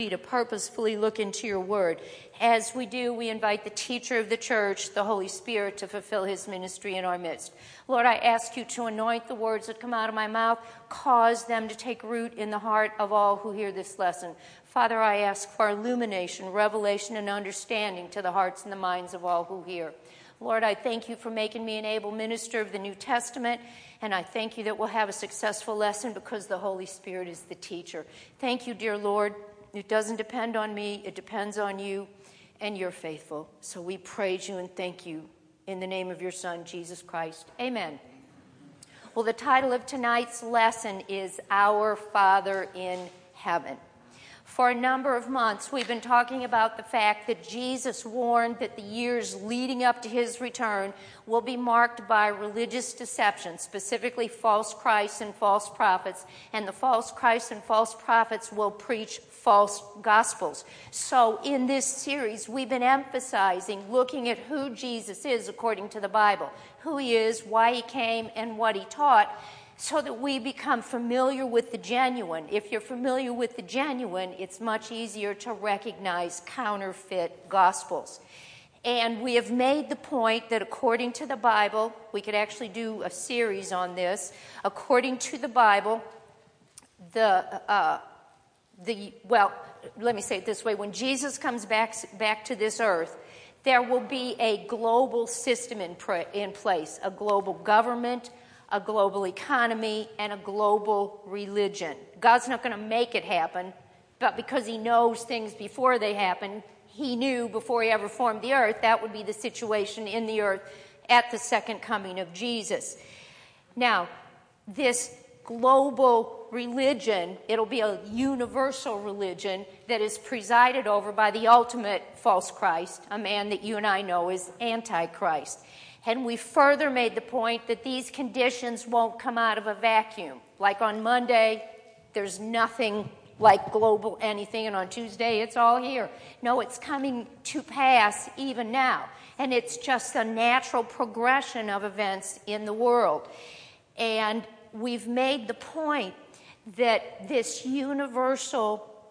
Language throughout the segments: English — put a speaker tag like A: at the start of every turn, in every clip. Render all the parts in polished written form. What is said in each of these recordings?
A: to purposefully look into your word. As we do, we invite the teacher of the church, the Holy Spirit, to fulfill his ministry in our midst. Lord, I ask you to anoint the words that come out of my mouth, cause them to take root in the heart of all who hear this lesson. Father, I ask for illumination, revelation, and understanding to the hearts and the minds of all who hear. Lord, I thank you for making me an able minister of the New Testament, and I thank you that we'll have a successful lesson because the Holy Spirit is the teacher. Thank you, dear Lord. It doesn't depend on me. It depends on you, and you're faithful. So we praise you and thank you in the name of your Son, Jesus Christ. Amen. Well, the title of tonight's lesson is Our Father in Heaven. For a number of months, we've been talking about the fact that Jesus warned that the years leading up to his return will be marked by religious deception, specifically false Christs and false prophets, and the false Christs and false prophets will preach false gospels. So in this series, we've been emphasizing looking at who Jesus is according to the Bible, who he is, why he came, and what he taught, so that we become familiar with the genuine. If you're familiar with the genuine, it's much easier to recognize counterfeit gospels. And we have made the point that according to the Bible, we could actually do a series on this. According to the Bible, let me say it this way. When Jesus comes back to this earth, there will be a global system in place, a global government, a global economy, and a global religion. God's not going to make it happen, but because he knows things before they happen, he knew before he ever formed the earth, that would be the situation in the earth at the second coming of Jesus. Now, this global religion, it'll be a universal religion that is presided over by the ultimate false Christ, a man that you and I know is Antichrist. And we further made the point that these conditions won't come out of a vacuum. Like on Monday, there's nothing like global anything, and on Tuesday, it's all here. No, it's coming to pass even now. And it's just a natural progression of events in the world. And we've made the point that this universal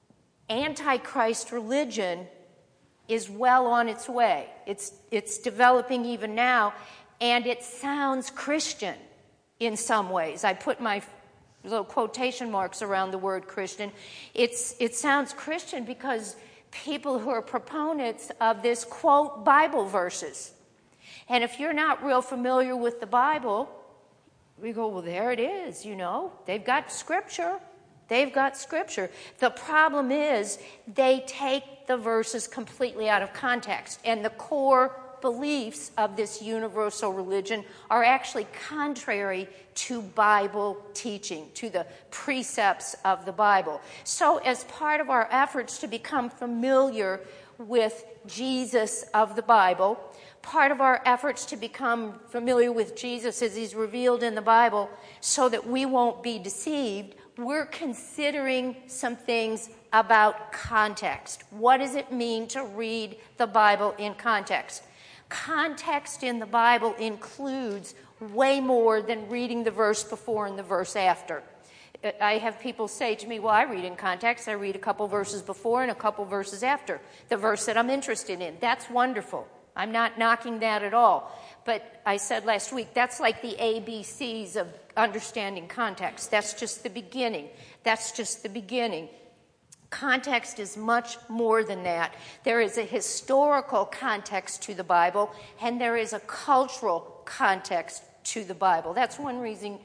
A: Antichrist religion is well on its way. It's developing even now, and it sounds Christian in some ways. I put my little quotation marks around the word Christian. It sounds Christian because people who are proponents of this quote Bible verses. And if you're not real familiar with the Bible, we go, well, there it is, you know. They've got Scripture. They've got Scripture. The problem is they take the verses completely out of context, and the core beliefs of this universal religion are actually contrary to Bible teaching, to the precepts of the Bible. So as part of our efforts to become familiar with Jesus of the Bible, part of our efforts to become familiar with Jesus as he's revealed in the Bible so that we won't be deceived, we're considering some things about context. What does it mean to read the Bible in context? Context in the Bible includes way more than reading the verse before and the verse after. I have people say to me, well, I read in context. I read a couple verses before and a couple verses after the verse that I'm interested in. That's wonderful. I'm not knocking that at all. But I said last week, that's like the ABCs of understanding context. That's just the beginning. That's just the beginning. Context is much more than that. There is a historical context to the Bible, and there is a cultural context to the Bible. That's one reason.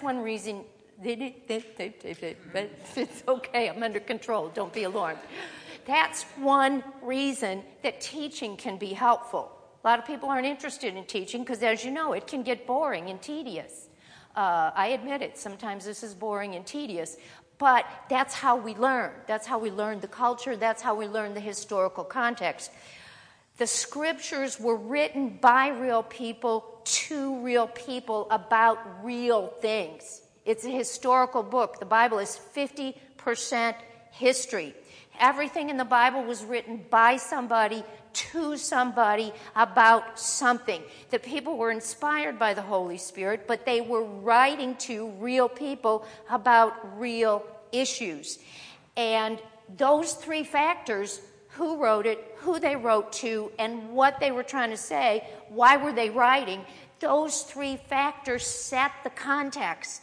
A: But it's okay. I'm under control. Don't be alarmed. That's one reason that teaching can be helpful. A lot of people aren't interested in teaching because, as you know, it can get boring and tedious. I admit it. Sometimes this is boring and tedious. But that's how we learn. That's how we learn the culture. That's how we learn the historical context. The Scriptures were written by real people to real people about real things. It's a historical book. The Bible is 50% history. Everything in the Bible was written by somebody to somebody about something. The people were inspired by the Holy Spirit, but they were writing to real people about real issues. And those three factors, who wrote it, who they wrote to, and what they were trying to say, why were they writing, those three factors set the context.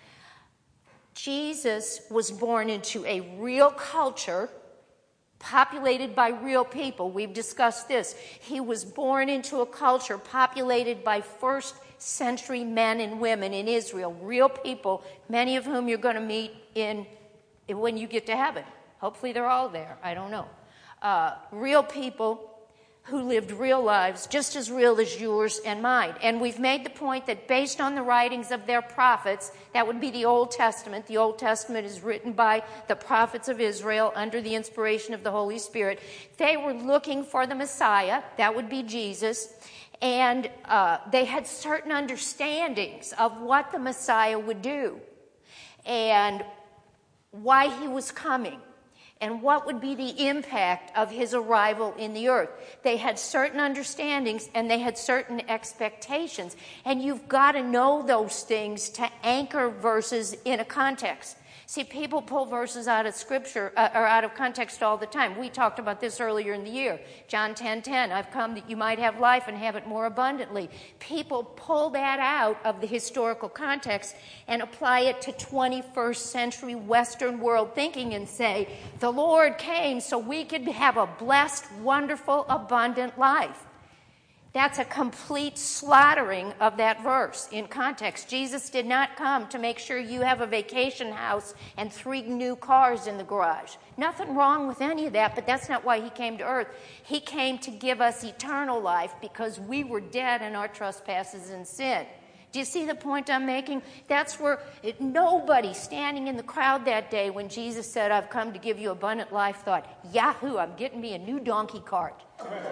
A: Jesus was born into a real culture populated by real people. We've discussed this. He was born into a culture populated by first century men and women in Israel, real people, many of whom you're going to meet when you get to heaven. Hopefully they're all there. I don't know. Real people who lived real lives, just as real as yours and mine. And we've made the point that based on the writings of their prophets, that would be the Old Testament. The Old Testament is written by the prophets of Israel under the inspiration of the Holy Spirit. They were looking for the Messiah. That would be Jesus. And they had certain understandings of what the Messiah would do and why he was coming, and what would be the impact of his arrival in the earth. They had certain understandings and they had certain expectations. And you've got to know those things to anchor verses in a context. See, people pull verses out of Scripture, or out of context all the time. We talked about this earlier in the year. John 10:10, I've come that you might have life and have it more abundantly. People pull that out of the historical context and apply it to 21st century Western world thinking and say, the Lord came so we could have a blessed, wonderful, abundant life. That's a complete slaughtering of that verse in context. Jesus did not come to make sure you have a vacation house and 3 new cars in the garage. Nothing wrong with any of that, but that's not why he came to earth. He came to give us eternal life because we were dead in our trespasses and sin. Do you see the point I'm making? That's where nobody standing in the crowd that day when Jesus said, I've come to give you abundant life, thought, Yahoo, I'm getting me a new donkey cart.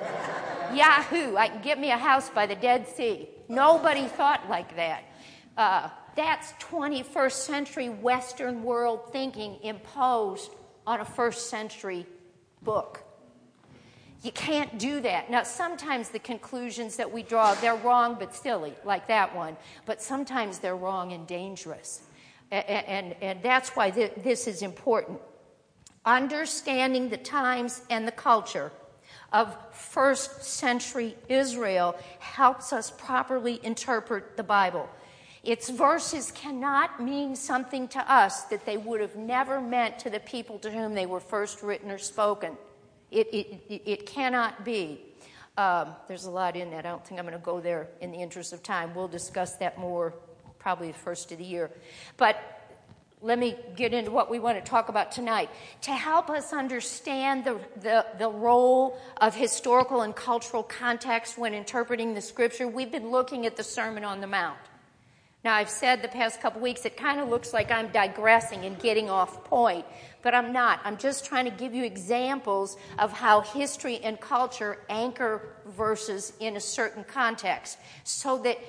A: Yahoo, I can get me a house by the Dead Sea. Nobody thought like that. That's 21st century Western world thinking imposed on a first century book. You can't do that. Now, sometimes the conclusions that we draw, they're wrong but silly, like that one. But sometimes they're wrong and dangerous. And that's why this is important. Understanding the times and the culture of first century Israel helps us properly interpret the Bible. Its verses cannot mean something to us that they would have never meant to the people to whom they were first written or spoken. It cannot be. There's a lot in that. I don't think I'm going to go there in the interest of time. We'll discuss that more probably the first of the year. But let me get into what we want to talk about tonight. To help us understand the role of historical and cultural context when interpreting the Scripture, we've been looking at the Sermon on the Mount. Now, I've said the past couple weeks, it kind of looks like I'm digressing and getting off point, but I'm not. I'm just trying to give you examples of how history and culture anchor verses in a certain context so that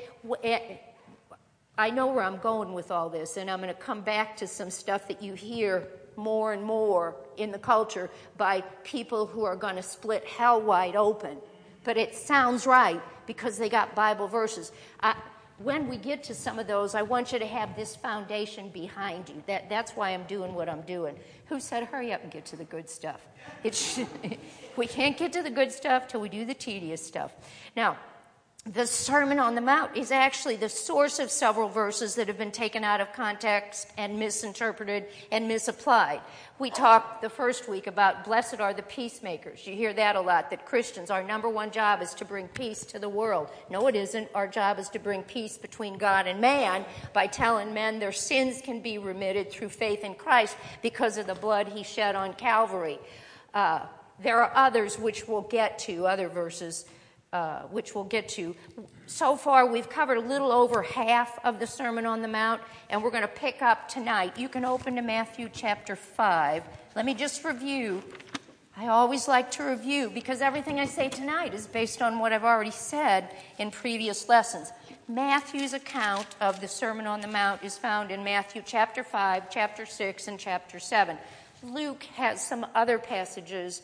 A: I know where I'm going with all this, and I'm going to come back to some stuff that you hear more and more in the culture by people who are going to split hell wide open. But it sounds right because they got Bible verses. When we get to some of those, I want you to have this foundation behind you. That's why I'm doing what I'm doing. Who said, hurry up and get to the good stuff? We can't get to the good stuff till we do the tedious stuff. Now, the Sermon on the Mount is actually the source of several verses that have been taken out of context and misinterpreted and misapplied. We talked the first week about blessed are the peacemakers. You hear that a lot, that Christians, our number one job is to bring peace to the world. No, it isn't. Our job is to bring peace between God and man by telling men their sins can be remitted through faith in Christ because of the blood he shed on Calvary. There are others which we'll get to, other verses which we'll get to. So far, we've covered a little over half of the Sermon on the Mount, and we're going to pick up tonight. You can open to Matthew chapter 5. Let me just review. I always like to review because everything I say tonight is based on what I've already said in previous lessons. Matthew's account of the Sermon on the Mount is found in Matthew chapter 5, chapter 6, and chapter 7. Luke has some other passages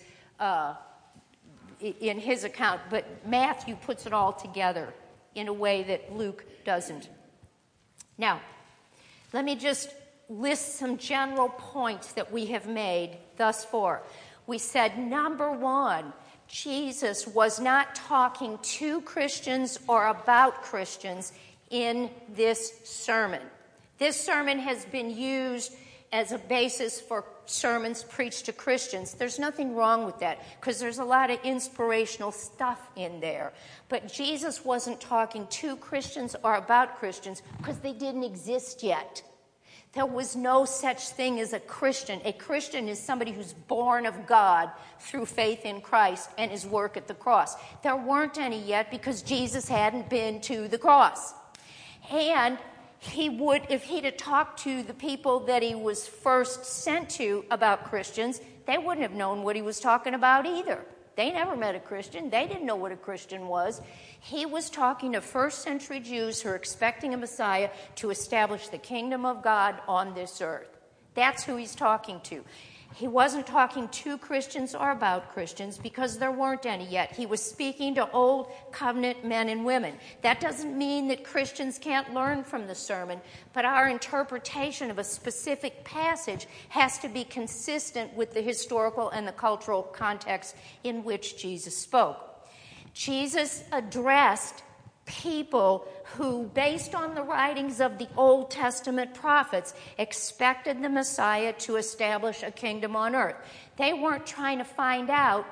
A: in his account, but Matthew puts it all together in a way that Luke doesn't. Now, let me just list some general points that we have made thus far. We said, number one, Jesus was not talking to Christians or about Christians in this sermon. This sermon has been used as a basis for sermons preached to Christians. There's nothing wrong with that because there's a lot of inspirational stuff in there. But Jesus wasn't talking to Christians or about Christians because they didn't exist yet. There was no such thing as a Christian. A Christian is somebody who's born of God through faith in Christ and his work at the cross. There weren't any yet because Jesus hadn't been to the cross. And he would, if he'd have talked to the people that he was first sent to about Christians, they wouldn't have known what he was talking about either. They never met a Christian. They didn't know what a Christian was. He was talking to first century Jews who are expecting a Messiah to establish the kingdom of God on this earth. That's who he's talking to. He wasn't talking to Christians or about Christians because there weren't any yet. He was speaking to old covenant men and women. That doesn't mean that Christians can't learn from the sermon, but our interpretation of a specific passage has to be consistent with the historical and the cultural context in which Jesus spoke. Jesus addressed people who, based on the writings of the Old Testament prophets, expected the Messiah to establish a kingdom on earth. They weren't trying to find out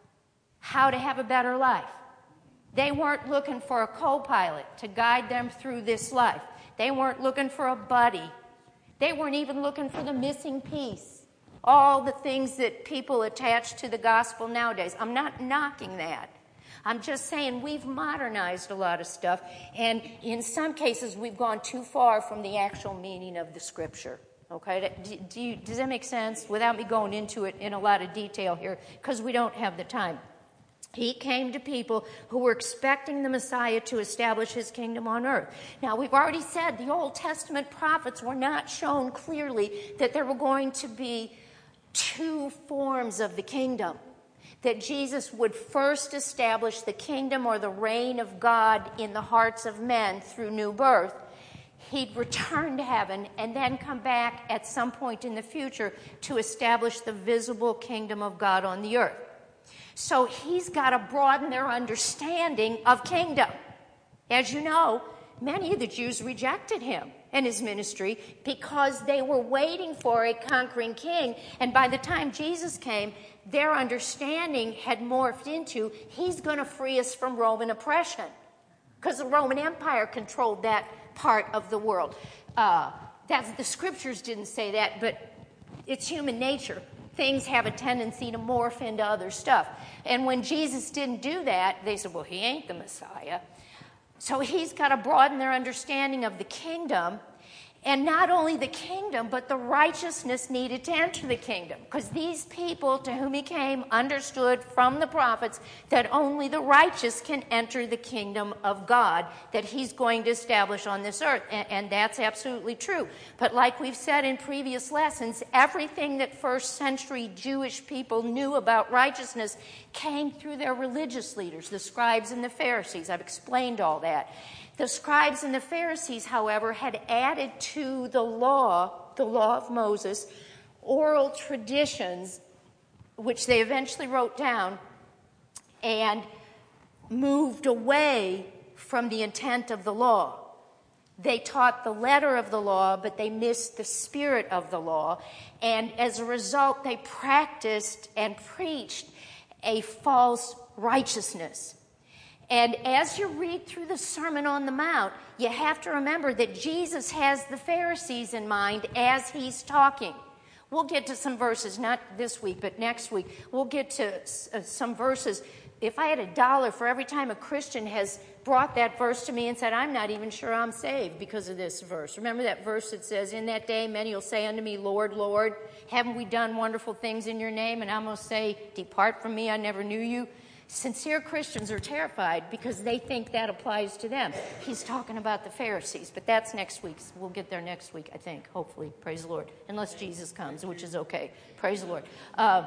A: how to have a better life. They weren't looking for a co-pilot to guide them through this life. They weren't looking for a buddy. They weren't even looking for the missing piece. All the things that people attach to the gospel nowadays. I'm not knocking that. I'm just saying we've modernized a lot of stuff, and in some cases we've gone too far from the actual meaning of the Scripture. Okay? Does that make sense? Without me going into it in a lot of detail here, because we don't have the time. He came to people who were expecting the Messiah to establish his kingdom on earth. Now, we've already said the Old Testament prophets were not shown clearly that there were going to be two forms of the kingdom. That Jesus would first establish the kingdom or the reign of God in the hearts of men through new birth. He'd return to heaven and then come back at some point in the future to establish the visible kingdom of God on the earth. So he's got to broaden their understanding of kingdom. As you know, many of the Jews rejected him and his ministry because they were waiting for a conquering king. And by the time Jesus came, their understanding had morphed into, he's going to free us from Roman oppression. Because the Roman Empire controlled that part of the world. The scriptures didn't say that, but it's human nature. Things have a tendency to morph into other stuff. And when Jesus didn't do that, they said, well, he ain't the Messiah. So he's got to broaden their understanding of the kingdom. And not only the kingdom, but the righteousness needed to enter the kingdom. Because these people to whom he came understood from the prophets that only the righteous can enter the kingdom of God that he's going to establish on this earth. And that's absolutely true. But like we've said in previous lessons, everything that first century Jewish people knew about righteousness came through their religious leaders, the scribes and the Pharisees. I've explained all that. The scribes and the Pharisees, however, had added to the law of Moses, oral traditions, which they eventually wrote down, and moved away from the intent of the law. They taught the letter of the law, but they missed the spirit of the law. And as a result, they practiced and preached a false righteousness. And as you read through the Sermon on the Mount, you have to remember that Jesus has the Pharisees in mind as he's talking. We'll get to some verses, not this week, but next week. We'll get to some verses. If I had $1 for every time a Christian has brought that verse to me and said, I'm not even sure I'm saved because of this verse. Remember that verse that says, in that day many will say unto me, Lord, Lord, haven't we done wonderful things in your name? And I'm going to say, depart from me, I never knew you. Sincere Christians are terrified because they think that applies to them. He's talking about the Pharisees, but that's next week. We'll get there next week, I think, hopefully. Praise the Lord. Unless Jesus comes, which is okay. Praise the Lord.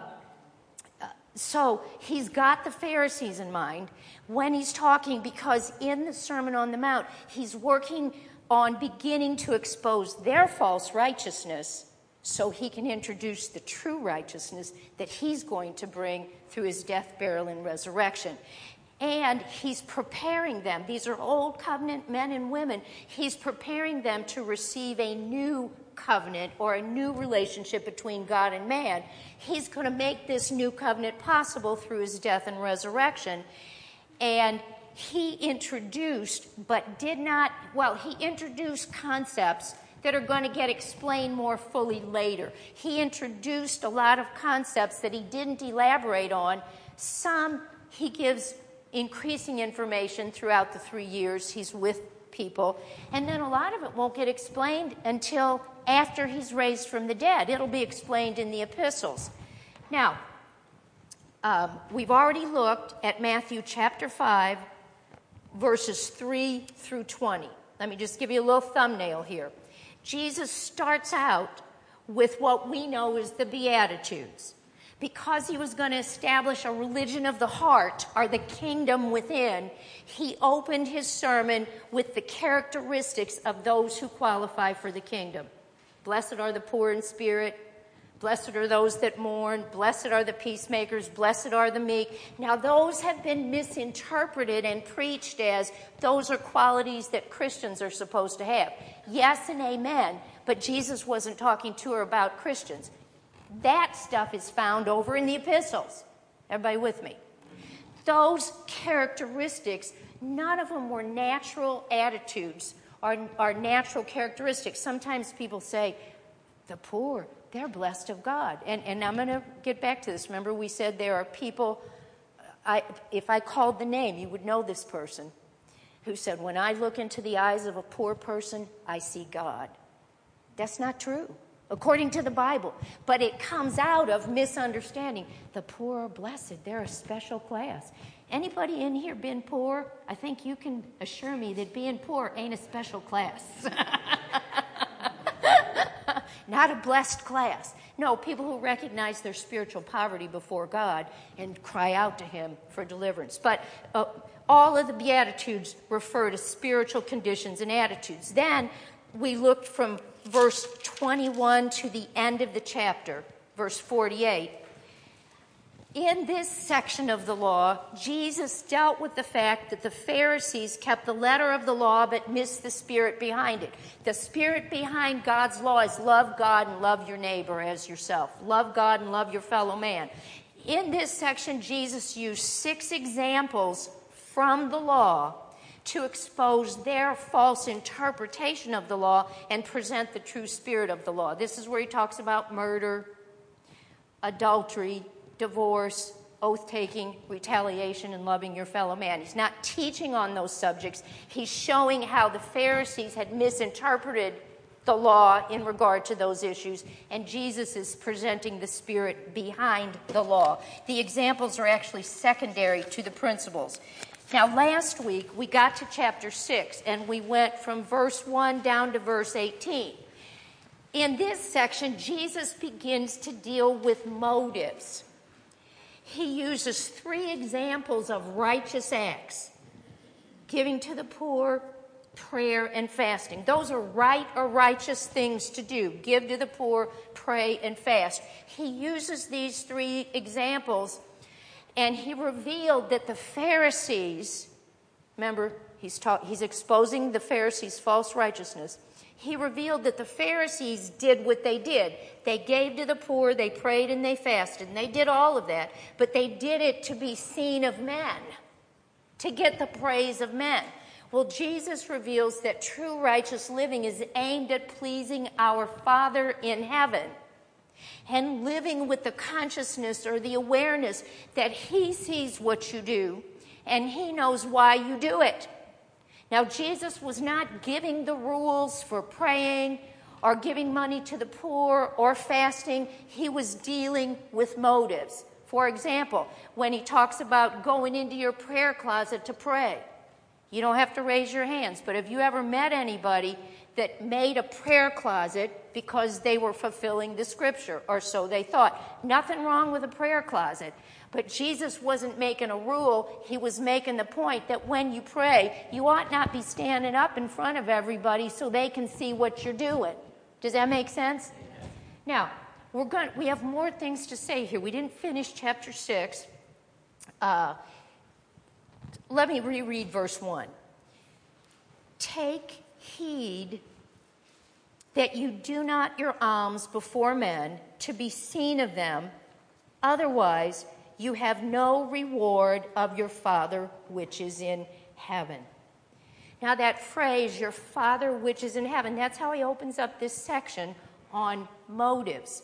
A: So he's got the Pharisees in mind when he's talking because in the Sermon on the Mount, he's working on beginning to expose their false righteousness so he can introduce the true righteousness that he's going to bring through his death, burial, and resurrection. And he's preparing them. These are old covenant men and women. He's preparing them to receive a new covenant or a new relationship between God and man. He's going to make this new covenant possible through his death and resurrection. And he introduced concepts that are going to get explained more fully later. He introduced a lot of concepts that he didn't elaborate on. Some he gives increasing information throughout the 3 years he's with people, and then a lot of it won't get explained until after he's raised from the dead. It'll be explained in the epistles. Now, we've already looked at Matthew chapter 5, verses 3 through 20. Let me just give you a little thumbnail here. Jesus starts out with what we know as the Beatitudes. Because he was going to establish a religion of the heart, or the kingdom within, he opened his sermon with the characteristics of those who qualify for the kingdom. Blessed are the poor in spirit. Blessed are those that mourn. Blessed are the peacemakers. Blessed are the meek. Now, those have been misinterpreted and preached as those are qualities that Christians are supposed to have. Yes and amen, but Jesus wasn't talking to her about Christians. That stuff is found over in the epistles. Everybody with me? Those characteristics, none of them were natural attitudes or natural characteristics. Sometimes people say, the poor, they're blessed of God. And I'm going to get back to this. Remember, we said there are people, if I called the name, you would know this person, who said, when I look into the eyes of a poor person, I see God. That's not true, according to the Bible. But it comes out of misunderstanding. The poor are blessed. They're a special class. Anybody in here been poor? I think you can assure me that being poor ain't a special class. Not a blessed class. No, people who recognize their spiritual poverty before God and cry out to him for deliverance. But all of the Beatitudes refer to spiritual conditions and attitudes. Then we looked from verse 21 to the end of the chapter, verse 48. In this section of the law, Jesus dealt with the fact that the Pharisees kept the letter of the law but missed the spirit behind it. The spirit behind God's law is love God and love your neighbor as yourself. Love God and love your fellow man. In this section, Jesus used 6 examples from the law to expose their false interpretation of the law and present the true spirit of the law. This is where he talks about murder, adultery, divorce, oath-taking, retaliation, and loving your fellow man. He's not teaching on those subjects. He's showing how the Pharisees had misinterpreted the law in regard to those issues, and Jesus is presenting the spirit behind the law. The examples are actually secondary to the principles. Now, last week, we got to chapter 6, and we went from verse 1 down to verse 18. In this section, Jesus begins to deal with motives. He uses 3 examples of righteous acts: giving to the poor, prayer, and fasting. Those are right or righteous things to do. Give to the poor, pray, and fast. He uses these 3 examples, and he revealed that the Pharisees, remember, he's exposing the Pharisees' false righteousness. He revealed that the Pharisees did what they did. They gave to the poor, they prayed, and they fasted, and they did all of that. But they did it to be seen of men, to get the praise of men. Well, Jesus reveals that true righteous living is aimed at pleasing our Father in heaven and living with the consciousness or the awareness that he sees what you do and he knows why you do it. Now, Jesus was not giving the rules for praying or giving money to the poor or fasting. He was dealing with motives. For example, when he talks about going into your prayer closet to pray, you don't have to raise your hands, but have you ever met anybody that made a prayer closet because they were fulfilling the scripture, or so they thought. Nothing wrong with a prayer closet. But Jesus wasn't making a rule. He was making the point that when you pray, you ought not be standing up in front of everybody so they can see what you're doing. Does that make sense? Now, we have more things to say here. We didn't finish chapter 6. Let me reread verse 1. Take heed that you do not your alms before men to be seen of them, otherwise you have no reward of your Father which is in heaven. Now that phrase, your Father which is in heaven, that's how he opens up this section on motives.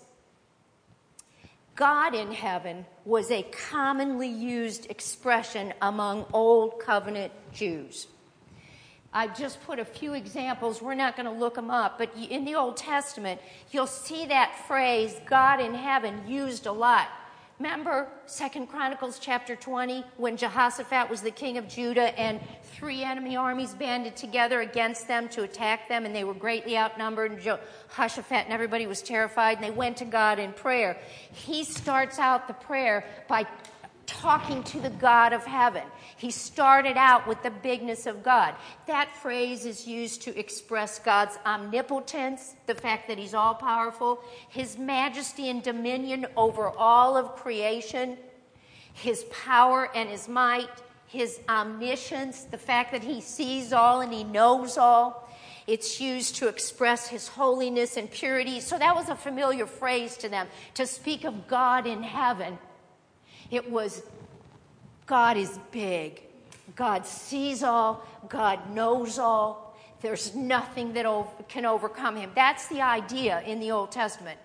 A: God in heaven was a commonly used expression among Old Covenant Jews. I've just put a few examples. We're not going to look them up, but in the Old Testament, you'll see that phrase, God in heaven, used a lot. Remember 2 Chronicles chapter 20, when Jehoshaphat was the king of Judah and 3 enemy armies banded together against them to attack them, and they were greatly outnumbered, and Jehoshaphat and everybody was terrified, and they went to God in prayer. He starts out the prayer by talking to the God of heaven. He started out with the bigness of God. That phrase is used to express God's omnipotence, the fact that he's all-powerful, his majesty and dominion over all of creation, his power and his might, his omniscience, the fact that he sees all and he knows all. It's used to express his holiness and purity. So that was a familiar phrase to them, to speak of God in heaven. It was, God is big. God sees all. God knows all. There's nothing that can overcome him. That's the idea in the Old Testament.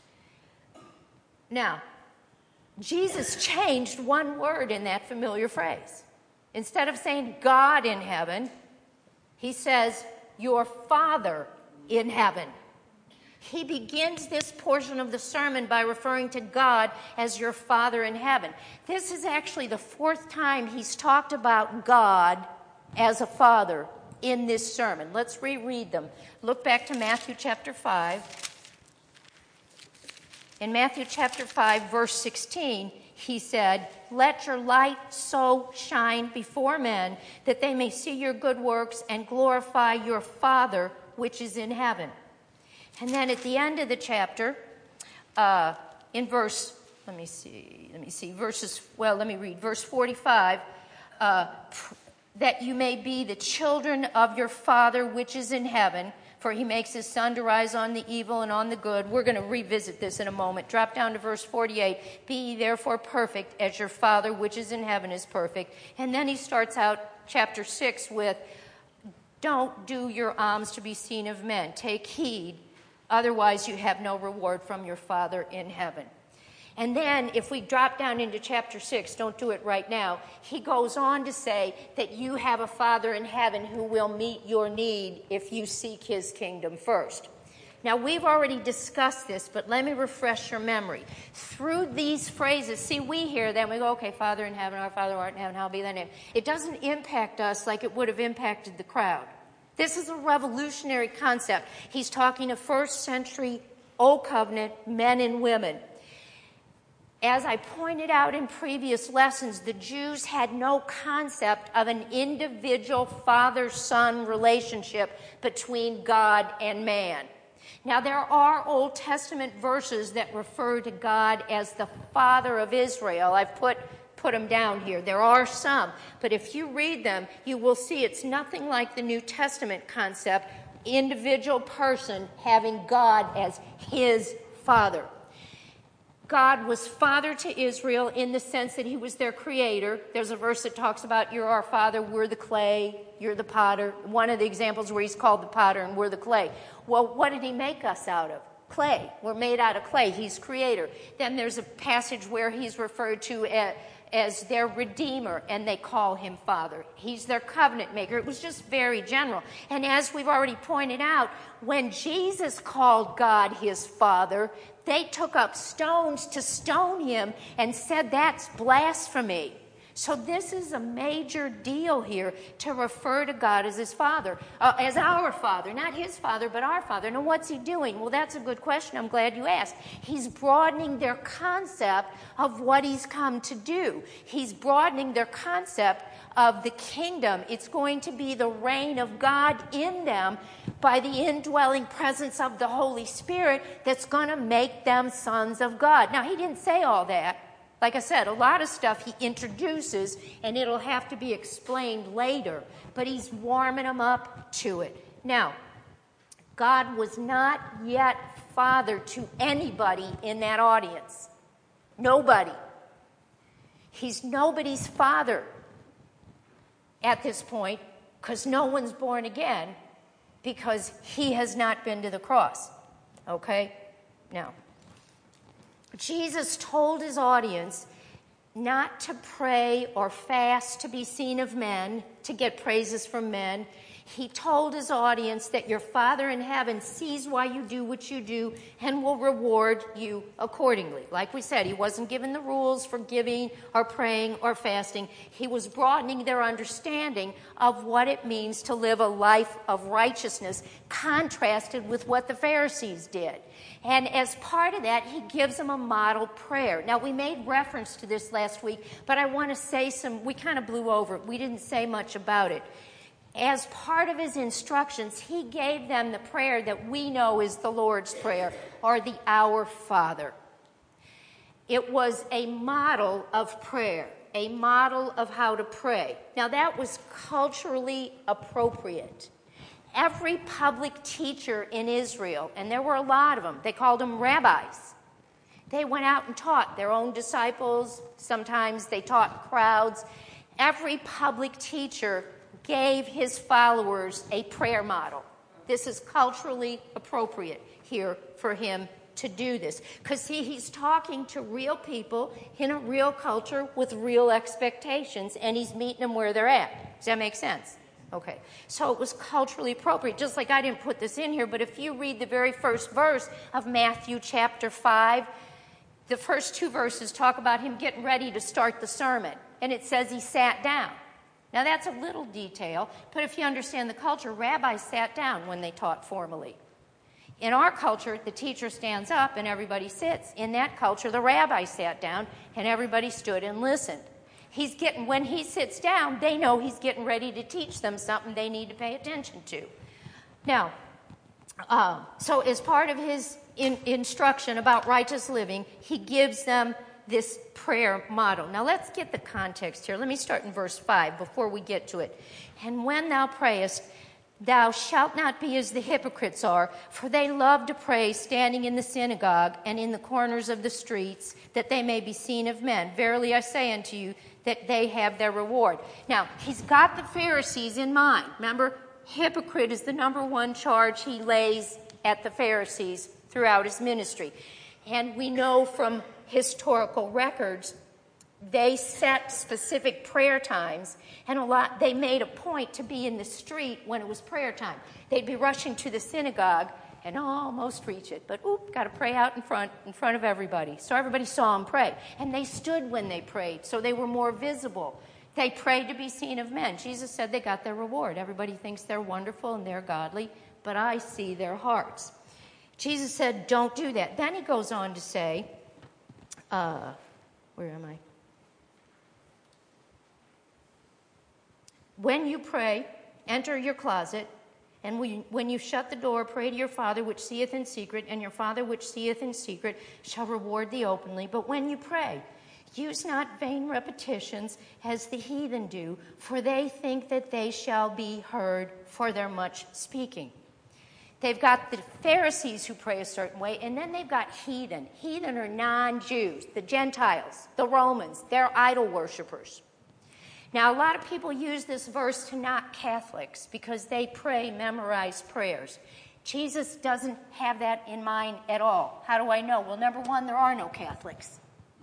A: Now, Jesus changed one word in that familiar phrase. Instead of saying God in heaven, he says, your Father in heaven. He begins this portion of the sermon by referring to God as your Father in heaven. This is actually the 4th time he's talked about God as a Father in this sermon. Let's reread them. Look back to Matthew chapter 5. In Matthew chapter 5, verse 16, he said, let your light so shine before men that they may see your good works and glorify your Father which is in heaven. And then at the end of the chapter, in verse, let me read verse 45, that you may be the children of your Father which is in heaven, for he makes his sun to rise on the evil and on the good. We're going to revisit this in a moment. Drop down to verse 48. Be ye therefore perfect as your Father which is in heaven is perfect. And then he starts out chapter 6 with, don't do your alms to be seen of men. Take heed. Otherwise, you have no reward from your Father in heaven. And then, if we drop down into chapter 6, don't do it right now, he goes on to say that you have a Father in heaven who will meet your need if you seek his kingdom first. Now, we've already discussed this, but let me refresh your memory. Through these phrases, see, we hear them, we go, okay, Father in heaven, our Father who art in heaven, hallowed be thy name. It doesn't impact us like it would have impacted the crowd. This is a revolutionary concept. He's talking to 1st century Old Covenant men and women. As I pointed out in previous lessons, the Jews had no concept of an individual father-son relationship between God and man. Now, there are Old Testament verses that refer to God as the Father of Israel. I've put them down here. There are some, but if you read them, you will see it's nothing like the New Testament concept, individual person having God as his Father. God was Father to Israel in the sense that he was their creator. There's a verse that talks about, you're our Father, we're the clay, you're the potter. One of the examples where he's called the potter and we're the clay. Well, what did he make us out of? Clay. We're made out of clay. He's creator. Then there's a passage where he's referred to as their Redeemer, and they call him Father. He's their covenant maker. It was just very general. And as we've already pointed out, when Jesus called God his Father, they took up stones to stone him and said that's blasphemy. So this is a major deal here to refer to God as his Father, as our Father, not his Father, but our Father. Now, what's he doing? Well, that's a good question. I'm glad you asked. He's broadening their concept of what he's come to do. He's broadening their concept of the kingdom. It's going to be the reign of God in them by the indwelling presence of the Holy Spirit that's going to make them sons of God. Now, he didn't say all that. Like I said, a lot of stuff he introduces, and it'll have to be explained later. But he's warming them up to it. Now, God was not yet Father to anybody in that audience. Nobody. He's nobody's Father at this point, because no one's born again, because he has not been to the cross. Okay? Now, Jesus told his audience not to pray or fast to be seen of men, to get praises from men. He told his audience that your Father in heaven sees why you do what you do and will reward you accordingly. Like we said, he wasn't given the rules for giving or praying or fasting. He was broadening their understanding of what it means to live a life of righteousness, contrasted with what the Pharisees did. And as part of that, he gives them a model prayer. Now, we made reference to this last week, but I want to say we kind of blew over it. We didn't say much about it. As part of his instructions, he gave them the prayer that we know is the Lord's Prayer, or the Our Father. It was a model of prayer, a model of how to pray. Now, that was culturally appropriate. Every public teacher in Israel, and there were a lot of them, they called them rabbis. They went out and taught their own disciples. Sometimes they taught crowds. Every public teacher gave his followers a prayer model. This is culturally appropriate here for him to do this. Because, see, he's talking to real people in a real culture with real expectations, and he's meeting them where they're at. Does that make sense? Okay. So it was culturally appropriate. Just like I didn't put this in here, but if you read the very first verse of Matthew chapter 5, the first two verses talk about him getting ready to start the sermon. And it says he sat down. Now, that's a little detail, but if you understand the culture, rabbis sat down when they taught formally. In our culture, the teacher stands up and everybody sits. In that culture, the rabbi sat down and everybody stood and listened. When he sits down, they know he's getting ready to teach them something they need to pay attention to. Now, so as part of his instruction about righteous living, he gives them this prayer model. Now let's get the context here. Let me start in verse 5 before we get to it. And when thou prayest, thou shalt not be as the hypocrites are, for they love to pray standing in the synagogue and in the corners of the streets, that they may be seen of men. Verily I say unto you, that they have their reward. Now, he's got the Pharisees in mind. Remember, hypocrite is the number one charge he lays at the Pharisees throughout his ministry. And we know from historical records, they set specific prayer times, and they made a point to be in the street when it was prayer time. They'd be rushing to the synagogue and almost reach it, but got to pray out in front of everybody. So everybody saw them pray. And they stood when they prayed, so they were more visible. They prayed to be seen of men. Jesus said they got their reward. Everybody thinks they're wonderful and they're godly, but I see their hearts. Jesus said, don't do that. Then he goes on to say, where am I? When you pray, enter your closet, and when you shut the door, pray to your Father which seeth in secret, and your Father which seeth in secret shall reward thee openly. But when you pray, use not vain repetitions as the heathen do, for they think that they shall be heard for their much speaking. They've got the Pharisees who pray a certain way, and then they've got heathen. Heathen are non-Jews, the Gentiles, the Romans. They're idol worshipers. Now, a lot of people use this verse to knock Catholics because they pray memorized prayers. Jesus doesn't have that in mind at all. How do I know? Well, number one, there are no Catholics.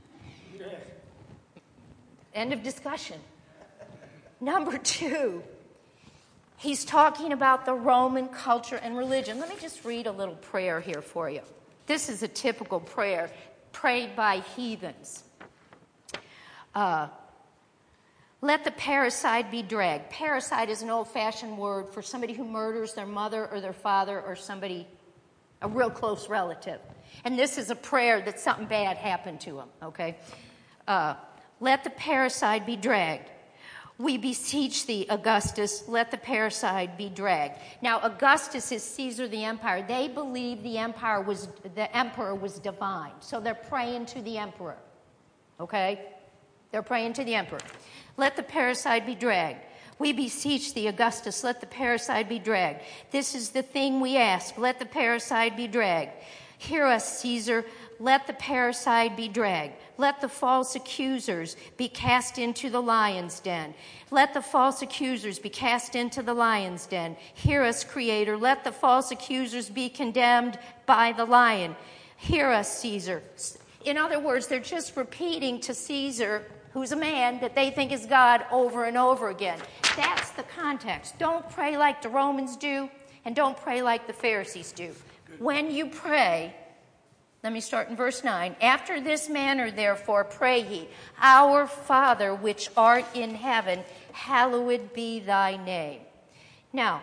A: End of discussion. Number two, he's talking about the Roman culture and religion. Let me just read a little prayer here for you. This is a typical prayer prayed by heathens. Let the parricide be dragged. Parricide is an old-fashioned word for somebody who murders their mother or their father or somebody, a real close relative. And this is a prayer that something bad happened to him, okay? Let the parricide be dragged. We beseech thee, Augustus, let the parricide be dragged. Now, Augustus is Caesar the emperor. They believe the emperor was divine. So they're praying to the emperor, okay? They're praying to the emperor. Let the parricide be dragged. We beseech thee, Augustus, let the parricide be dragged. This is the thing we ask. Let the parricide be dragged. Hear us, Caesar. Let the parricide be dragged. Let the false accusers be cast into the lion's den. Let the false accusers be cast into the lion's den. Hear us, Creator. Let the false accusers be condemned by the lion. Hear us, Caesar. In other words, they're just repeating to Caesar, who's a man that they think is God, over and over again. That's the context. Don't pray like the Romans do, and don't pray like the Pharisees do. When you pray, let me start in verse 9. After this manner, therefore, pray ye, Our Father which art in heaven, hallowed be thy name. Now,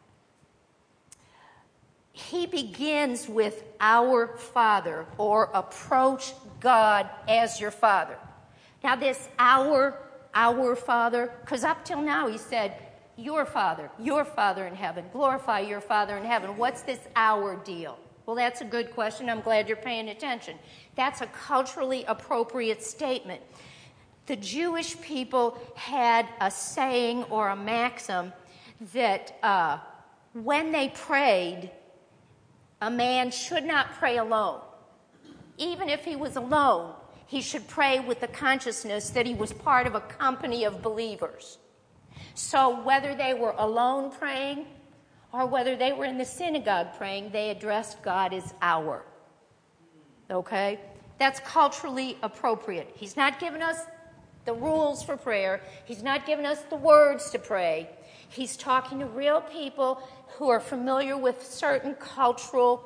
A: he begins with our Father, or approach God as your Father. Now this our Father, because up till now he said, your Father in heaven, glorify your Father in heaven. What's this our deal? Well, that's a good question. I'm glad you're paying attention. That's a culturally appropriate statement. The Jewish people had a saying or a maxim that when they prayed, a man should not pray alone. Even if he was alone, he should pray with the consciousness that he was part of a company of believers. So whether they were alone praying or whether they were in the synagogue praying, they addressed God as our. Okay? That's culturally appropriate. He's not given us the rules for prayer. He's not given us the words to pray. He's talking to real people who are familiar with certain cultural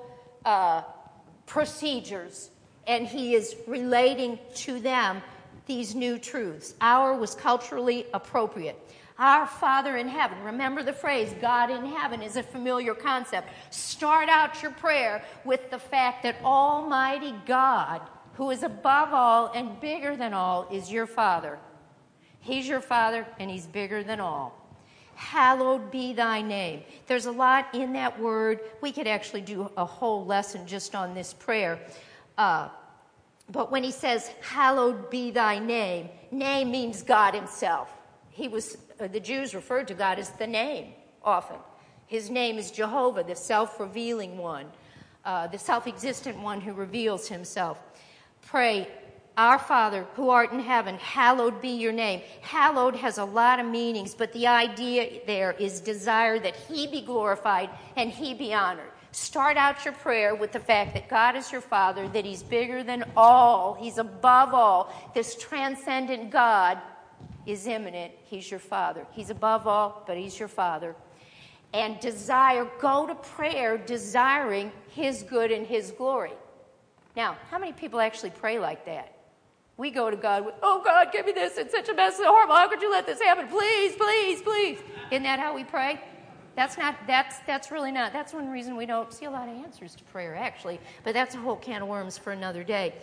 A: procedures, and he is relating to them these new truths. Our was culturally appropriate. Our Father in heaven. Remember the phrase, God in heaven, is a familiar concept. Start out your prayer with the fact that Almighty God, who is above all and bigger than all, is your Father. He's your Father, and He's bigger than all. Hallowed be thy name. There's a lot in that word. We could actually do a whole lesson just on this prayer. But when he says, hallowed be thy name, name means God himself. The Jews referred to God as the name often. His name is Jehovah, the self-revealing one, the self-existent one who reveals himself. Pray, our Father who art in heaven, hallowed be your name. Hallowed has a lot of meanings, but the idea there is desire that he be glorified and he be honored. Start out your prayer with the fact that God is your Father, that he's bigger than all, he's above all. This transcendent God is immanent. He's your Father. He's above all, but he's your Father. And go to prayer desiring his good and his glory. Now, how many people actually pray like that? We go to God with, oh God, give me this. It's such a mess. It's horrible. How could you let this happen? Please, please, please. Isn't that how we pray? That's really not. That's one reason we don't see a lot of answers to prayer, actually. But that's a whole can of worms for another day.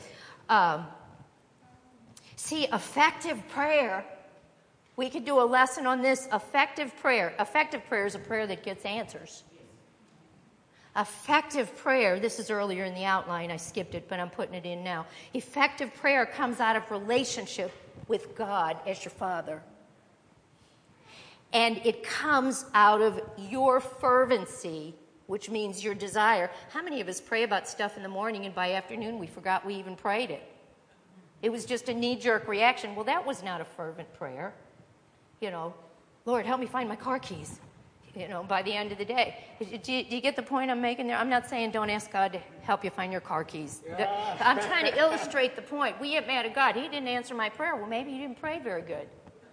A: See, effective prayer, we could do a lesson on this. Effective prayer. Effective prayer is a prayer that gets answers. Effective prayer, this is earlier in the outline, I skipped it, but I'm putting it in now. Effective prayer comes out of relationship with God as your Father. And it comes out of your fervency, which means your desire. How many of us pray about stuff in the morning and by afternoon we forgot we even prayed it? It was just a knee-jerk reaction. Well, that was not a fervent prayer. Lord, help me find my car keys. By the end of the day. Do you get the point I'm making there? I'm not saying don't ask God to help you find your car keys. Yeah. I'm trying to illustrate the point. We get mad at God. He didn't answer my prayer. Well, maybe you didn't pray very good.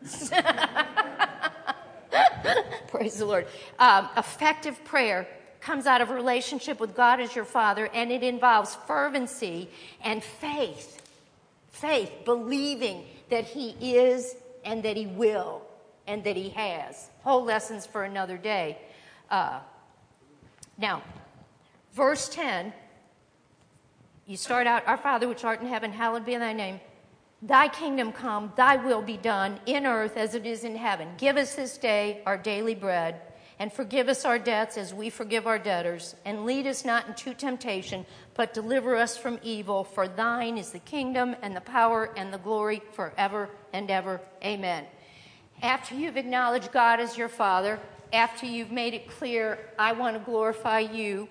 A: Praise the Lord. Effective prayer comes out of a relationship with God as your Father, and it involves fervency and faith. Faith, believing that he is and that he will, and that he has. Whole lessons for another day. Now, verse 10, you start out, Our Father which art in heaven, hallowed be thy name. Thy kingdom come, thy will be done in earth as it is in heaven. Give us this day our daily bread, and forgive us our debts as we forgive our debtors. And lead us not into temptation, but deliver us from evil. For thine is the kingdom and the power and the glory forever and ever. Amen. After you've acknowledged God as your Father, after you've made it clear, I want to glorify you,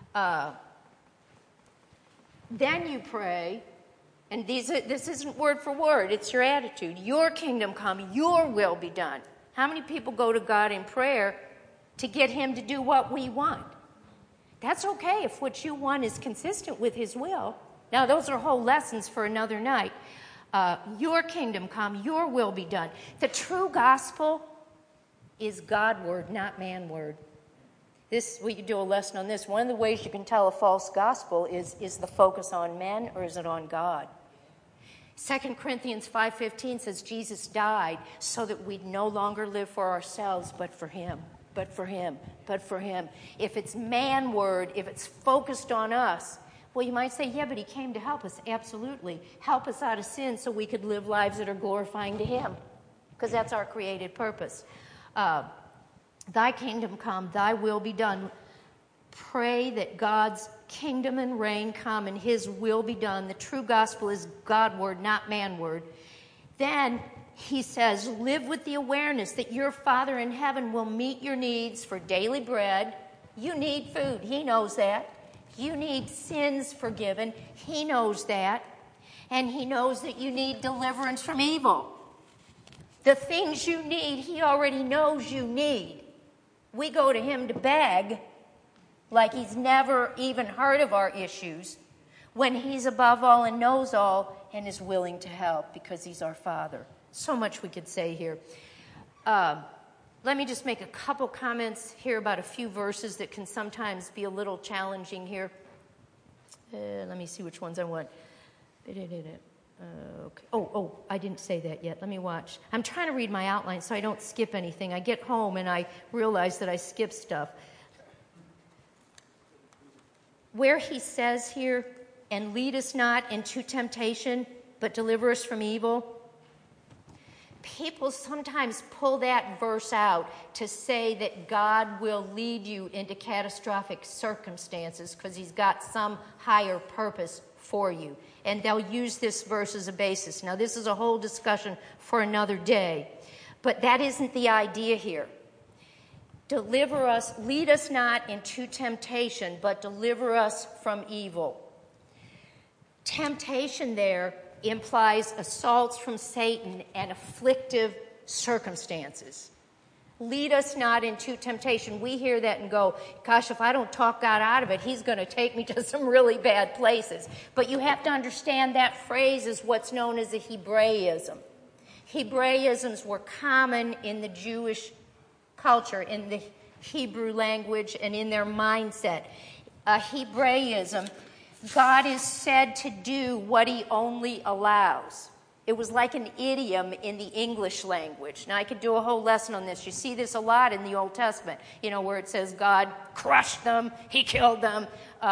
A: then you pray. And this isn't word for word, it's your attitude. Your kingdom come, your will be done. How many people go to God in prayer to get him to do what we want? That's okay if what you want is consistent with his will. Now, those are whole lessons for another night. Your kingdom come, your will be done. The true gospel is God word, not man word. We could do a lesson on this. One of the ways you can tell a false gospel is the focus on men or is it on God? 2 Corinthians 5:15 says Jesus died so that we'd no longer live for ourselves, but for him, but for him, but for him. If it's man word, if it's focused on us, well, you might say, yeah, but he came to help us. Absolutely. Help us out of sin so we could live lives that are glorifying to him, because that's our created purpose. Thy kingdom come, thy will be done. Pray that God's kingdom and reign come and his will be done. The true gospel is God word, not man word. Then he says, live with the awareness that your Father in heaven will meet your needs for daily bread. You need food. He knows that. You need sins forgiven. He knows that. And he knows that you need deliverance from evil. The things you need, he already knows you need. We go to him to beg like he's never even heard of our issues when he's above all and knows all and is willing to help because he's our Father. So much we could say here. Let me just make a couple comments here about a few verses that can sometimes be a little challenging here. Let me see which ones I want. Okay. Oh, I didn't say that yet. Let me watch. I'm trying to read my outline so I don't skip anything. I get home and I realize that I skip stuff. Where he says here, and lead us not into temptation, but deliver us from evil. People sometimes pull that verse out to say that God will lead you into catastrophic circumstances because he's got some higher purpose for you. And they'll use this verse as a basis. Now, this is a whole discussion for another day. But that isn't the idea here. Deliver us, lead us not into temptation, but deliver us from evil. Temptation there implies assaults from Satan and afflictive circumstances. Lead us not into temptation. We hear that and go, gosh, if I don't talk God out of it, he's going to take me to some really bad places. But you have to understand that phrase is what's known as a Hebraism. Hebraisms were common in the Jewish culture, in the Hebrew language, and in their mindset. A Hebraism, God is said to do what he only allows. It was like an idiom in the English language. Now, I could do a whole lesson on this. You see this a lot in the Old Testament, where it says God crushed them, he killed them.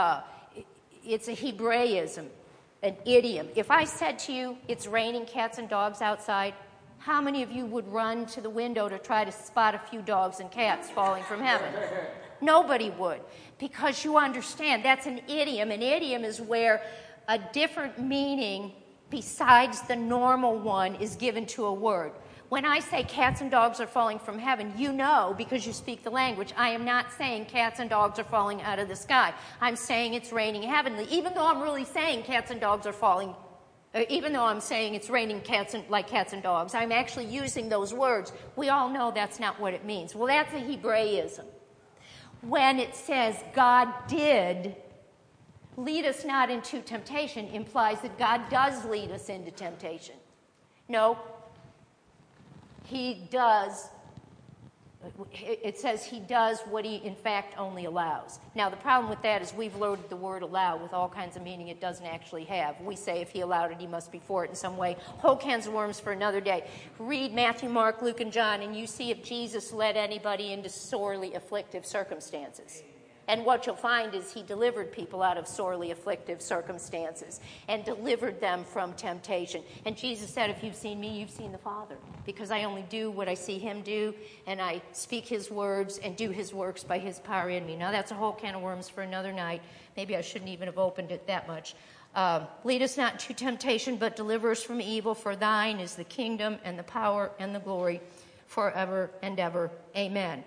A: It's a Hebraism, an idiom. If I said to you, it's raining cats and dogs outside, how many of you would run to the window to try to spot a few dogs and cats falling from heaven? Nobody would, because you understand that's an idiom. An idiom is where a different meaning besides the normal one is given to a word. When I say cats and dogs are falling from heaven, you know, because you speak the language, I am not saying cats and dogs are falling out of the sky. I'm saying it's raining heavenly, even though I'm really saying cats and dogs are falling, even though I'm saying it's raining like cats and dogs. I'm actually using those words. We all know that's not what it means. Well, that's a Hebraism. When it says God did lead us not into temptation, implies that God does lead us into temptation. No, he does It says he does what he, in fact, only allows. Now, the problem with that is we've loaded the word allow with all kinds of meaning it doesn't actually have. We say if he allowed it, he must be for it in some way. Whole cans of worms for another day. Read Matthew, Mark, Luke, and John, and you see if Jesus led anybody into sorely afflictive circumstances. And what you'll find is he delivered people out of sorely afflictive circumstances and delivered them from temptation. And Jesus said, if you've seen me, you've seen the Father, because I only do what I see him do, and I speak his words and do his works by his power in me. Now, that's a whole can of worms for another night. Maybe I shouldn't even have opened it that much. Lead us not into temptation, but deliver us from evil, for thine is the kingdom and the power and the glory forever and ever. Amen.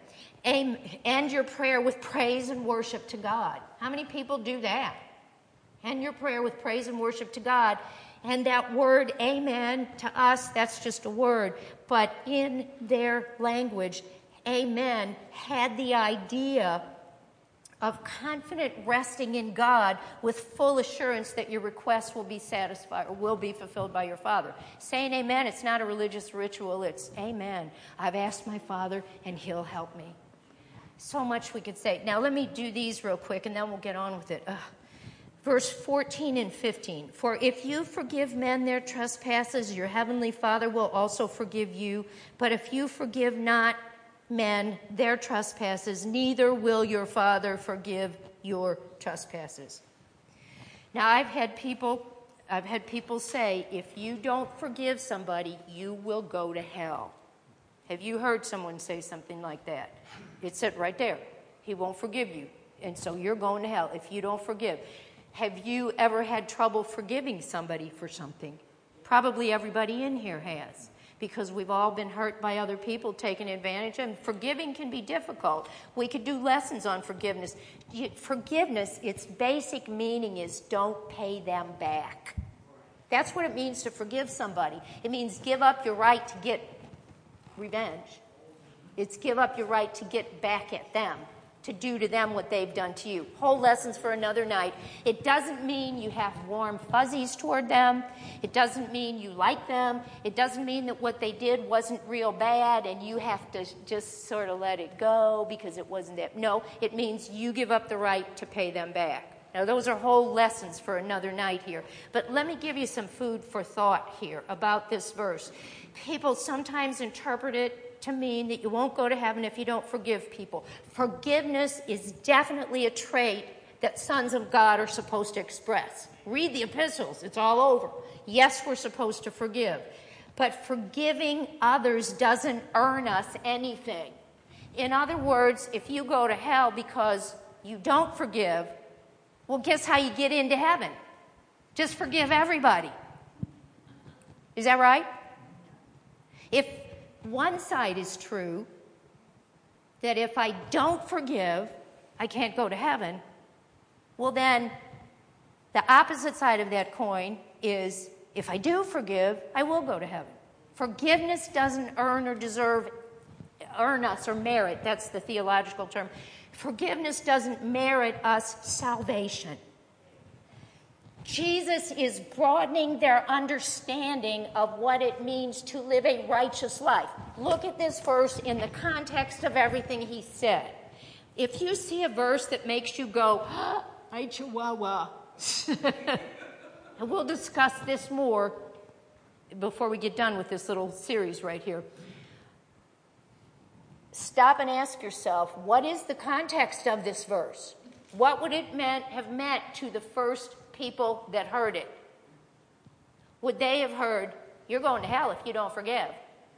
A: End your prayer with praise and worship to God. How many people do that? End your prayer with praise and worship to God. And that word, amen, to us, that's just a word. But in their language, amen had the idea of confident resting in God with full assurance that your request will be satisfied or will be fulfilled by your Father. Saying amen, it's not a religious ritual. It's amen. I've asked my Father, and he'll help me. So much we could say. Now, let me do these real quick, and then we'll get on with it. Verse 14 and 15. For if you forgive men their trespasses, your heavenly Father will also forgive you. But if you forgive not men their trespasses, neither will your Father forgive your trespasses. Now, I've had people say, if you don't forgive somebody, you will go to hell. Have you heard someone say something like that? It said right there, he won't forgive you, and so you're going to hell if you don't forgive. Have you ever had trouble forgiving somebody for something? Probably everybody in here has, because we've all been hurt by other people, taken advantage of. And forgiving can be difficult. We could do lessons on forgiveness. Forgiveness, its basic meaning is don't pay them back. That's what it means to forgive somebody. It means give up your right to get revenge. It's give up your right to get back at them, to do to them what they've done to you. Whole lessons for another night. It doesn't mean you have warm fuzzies toward them. It doesn't mean you like them. It doesn't mean that what they did wasn't real bad and you have to just sort of let it go because it wasn't that. No, it means you give up the right to pay them back. Now, those are whole lessons for another night here. But let me give you some food for thought here about this verse. People sometimes interpret it to mean that you won't go to heaven if you don't forgive people. Forgiveness is definitely a trait that sons of God are supposed to express. Read the epistles. It's all over. Yes, we're supposed to forgive. But forgiving others doesn't earn us anything. In other words, if you go to hell because you don't forgive, well, guess how you get into heaven? Just forgive everybody. Is that right? If one side is true, that if I don't forgive, I can't go to heaven, well then, the opposite side of that coin is, if I do forgive, I will go to heaven. Forgiveness doesn't earn us or merit, that's the theological term. Forgiveness doesn't merit us salvation. Jesus is broadening their understanding of what it means to live a righteous life. Look at this verse in the context of everything he said. If you see a verse that makes you go, ay chihuahua, and we'll discuss this more before we get done with this little series right here. Stop and ask yourself, what is the context of this verse? What would it have meant to the first people that heard it? Would they have heard, you're going to hell if you don't forgive?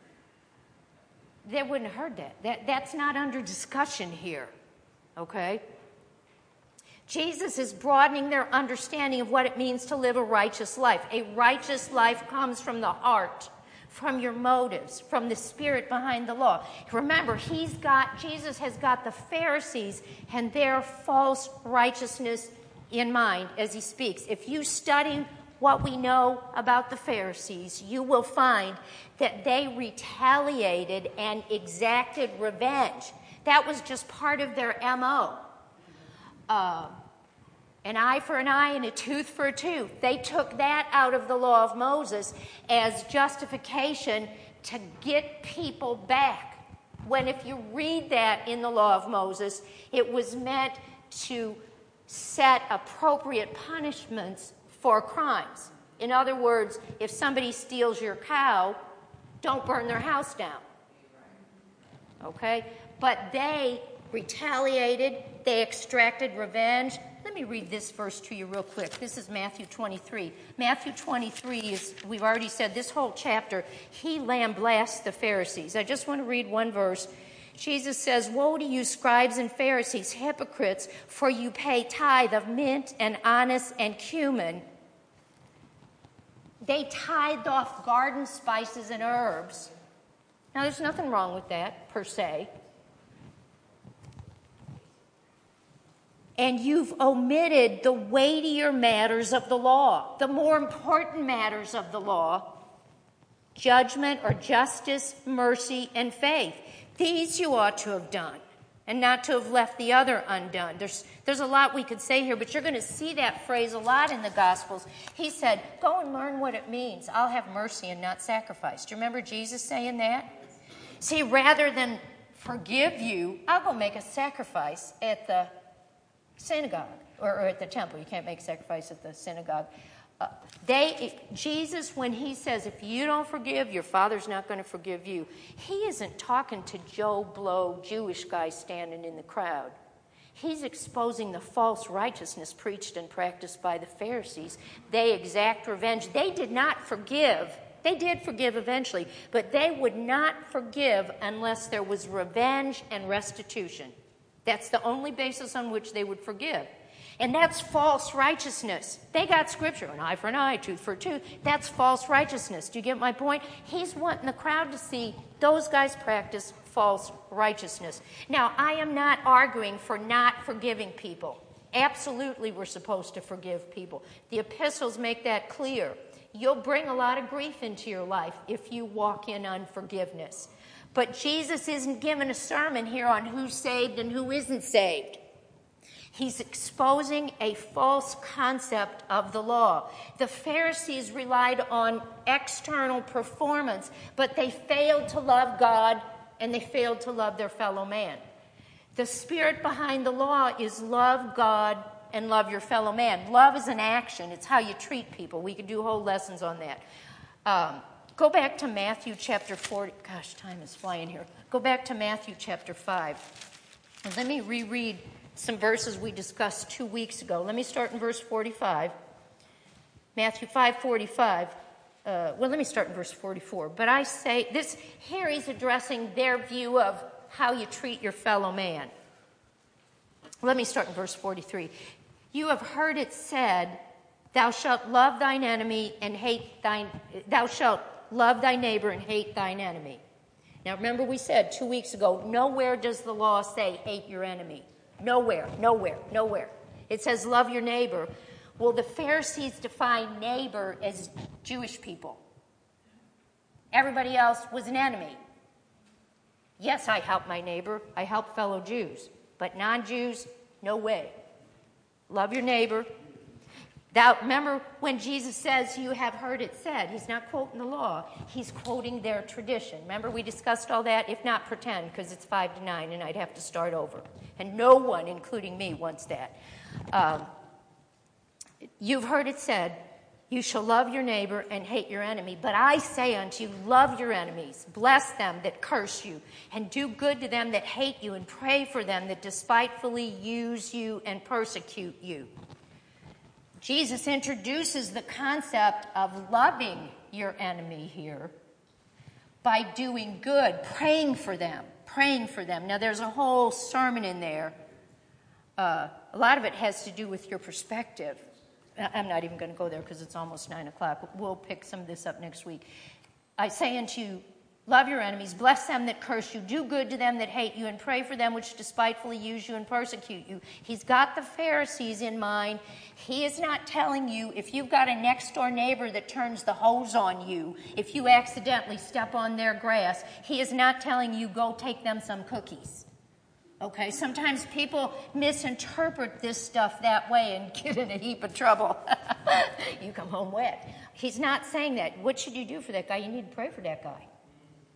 A: They wouldn't have heard that. That's not under discussion here, okay? Jesus is broadening their understanding of what it means to live a righteous life. A righteous life comes from the heart, from your motives, from the spirit behind the law. Remember, Jesus has got the Pharisees and their false righteousness in mind as he speaks. If you study what we know about the Pharisees, you will find that they retaliated and exacted revenge. That was just part of their MO. An eye for an eye and a tooth for a tooth. They took that out of the law of Moses as justification to get people back. when if you read that in the law of Moses, it was meant to set appropriate punishments for crimes. In other words, if somebody steals your cow, don't burn their house down. Okay? But they retaliated, they extracted revenge. Let me read this verse to you real quick. This is Matthew 23. Matthew 23 is, we've already said this whole chapter, he lamblasts the Pharisees. I just want to read one verse. Jesus says, "Woe to you, scribes and Pharisees, hypocrites, for you pay tithe of mint and anise and cumin." They tithed off garden spices and herbs. Now, there's nothing wrong with that, per se. And you've omitted the weightier matters of the law, the more important matters of the law: judgment or justice, mercy, and faith. These you ought to have done, and not to have left the other undone. There's a lot we could say here, but you're going to see that phrase a lot in the Gospels. He said, go and learn what it means. I'll have mercy and not sacrifice. Do you remember Jesus saying that? See, rather than forgive you, I'll go make a sacrifice at the synagogue or at the temple. You can't make sacrifice at the synagogue. Jesus, when he says, if you don't forgive, your Father's not going to forgive you, he isn't talking to Joe Blow, Jewish guy standing in the crowd. He's exposing the false righteousness preached and practiced by the Pharisees. They exact revenge. They did not forgive. They did forgive eventually, but they would not forgive unless there was revenge and restitution. That's the only basis on which they would forgive. And that's false righteousness. They got scripture, an eye for an eye, tooth for a tooth. That's false righteousness. Do you get my point? He's wanting the crowd to see those guys practice false righteousness. Now, I am not arguing for not forgiving people. Absolutely, we're supposed to forgive people. The epistles make that clear. You'll bring a lot of grief into your life if you walk in unforgiveness. But Jesus isn't giving a sermon here on who's saved and who isn't saved. He's exposing a false concept of the law. The Pharisees relied on external performance, but they failed to love God and they failed to love their fellow man. The spirit behind the law is love God and love your fellow man. Love is an action. It's how you treat people. We could do whole lessons on that. Go back to Matthew chapter 40. Gosh, time is flying here. Go back to Matthew chapter 5. And let me reread some verses we discussed 2 weeks ago. Let me start in verse 45. Matthew 5:45. Let me start in verse 44. But I say, this here he's addressing their view of how you treat your fellow man. Let me start in verse 43. You have heard it said, thou shalt love thine enemy and hate thine, thou shalt love thy neighbor and hate thine enemy. Now remember we said 2 weeks ago, nowhere does the law say hate your enemy. Nowhere, nowhere, nowhere. It says love your neighbor. Well, the Pharisees define neighbor as Jewish people. Everybody else was an enemy. Yes, I help my neighbor. I help fellow Jews. But non-Jews, no way. Love your neighbor. Remember when Jesus says, you have heard it said, he's not quoting the law. He's quoting their tradition. Remember we discussed all that? If not, pretend, because it's 5 to 9, and I'd have to start over. And no one, including me, wants that. You've heard it said, you shall love your neighbor and hate your enemy. But I say unto you, love your enemies, bless them that curse you, and do good to them that hate you, and pray for them that despitefully use you and persecute you. Jesus introduces the concept of loving your enemy here by doing good, praying for them. Now, there's a whole sermon in there. A lot of it has to do with your perspective. I'm not even going to go there because it's almost 9 o'clock. We'll pick some of this up next week. I say unto you, love your enemies, bless them that curse you, do good to them that hate you, and pray for them which despitefully use you and persecute you. He's got the Pharisees in mind. He is not telling you if you've got a next-door neighbor that turns the hose on you, if you accidentally step on their grass, he is not telling you go take them some cookies. Okay, sometimes people misinterpret this stuff that way and get in a heap of trouble. You come home wet. He's not saying that. What should you do for that guy? You need to pray for that guy.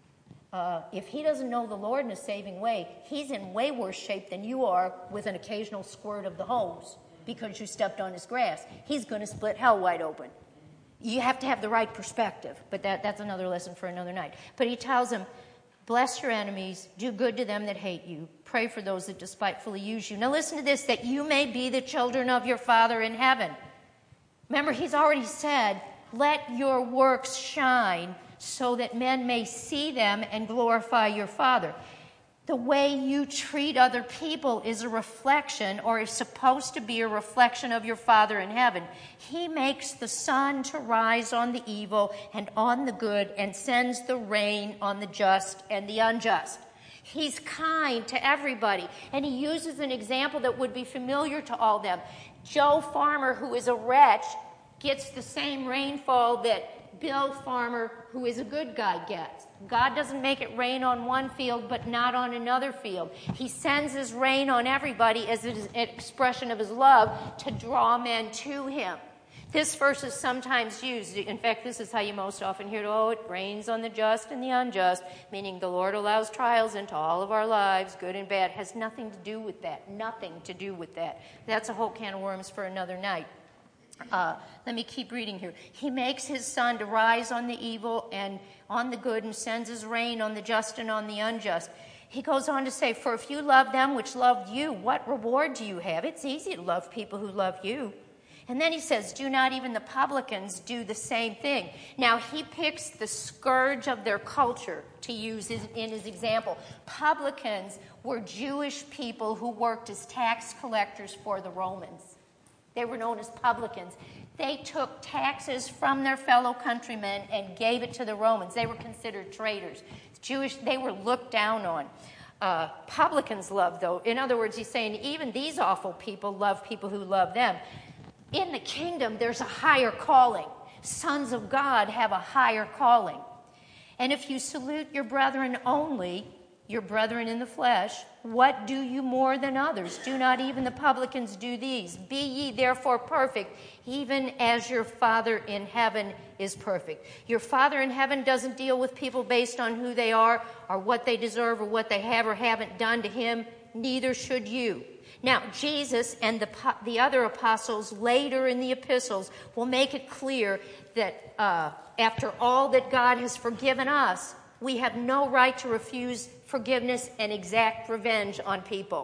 A: if he doesn't know the Lord in a saving way, he's in way worse shape than you are with an occasional squirt of the hose because you stepped on his grass. He's going to split hell wide open. You have to have the right perspective, but that's another lesson for another night. But he tells them, bless your enemies, do good to them that hate you, pray for those that despitefully use you. Now listen to this, that you may be the children of your Father in heaven. Remember, he's already said, let your works shine so that men may see them and glorify your Father. The way you treat other people is a reflection, or is supposed to be a reflection of your Father in heaven. He makes the sun to rise on the evil and on the good, and sends the rain on the just and the unjust. He's kind to everybody, and he uses an example that would be familiar to all them. Joe Farmer, who is a wretch, gets the same rainfall that Bill Farmer, who is a good guy, gets. God doesn't make it rain on one field, but not on another field. He sends his rain on everybody as an expression of his love to draw men to him. This verse is sometimes used. In fact, this is how you most often hear it. Oh, it rains on the just and the unjust, meaning the Lord allows trials into all of our lives, good and bad. It has nothing to do with that. Nothing to do with that. That's a whole can of worms for another night. Let me keep reading here. He makes his sun to rise on the evil and on the good, and sends his rain on the just and on the unjust. He goes on to say, for if you love them which loved you, what reward do you have? It's easy to love people who love you. And then he says, do not even the publicans do the same thing? Now, he picks the scourge of their culture to use in his example. Publicans were Jewish people who worked as tax collectors for the Romans. They were known as publicans. They took taxes from their fellow countrymen and gave it to the Romans. They were considered traitors. Jewish, they were looked down on. Publicans love, though. In other words, he's saying even these awful people love people who love them. In the kingdom, there's a higher calling. Sons of God have a higher calling. And if you salute your brethren only, your brethren in the flesh, what do you more than others? Do not even the publicans do these? Be ye therefore perfect, even as your Father in heaven is perfect. Your Father in heaven doesn't deal with people based on who they are or what they deserve or what they have or haven't done to him. Neither should you. Now, Jesus and the other apostles later in the epistles will make it clear that after all that God has forgiven us, we have no right to refuse forgiveness and exact revenge on people.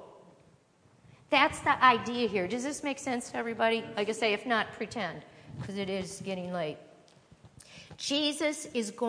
A: That's the idea here. Does this make sense to everybody? Like I say, if not, pretend, because it is getting late. Jesus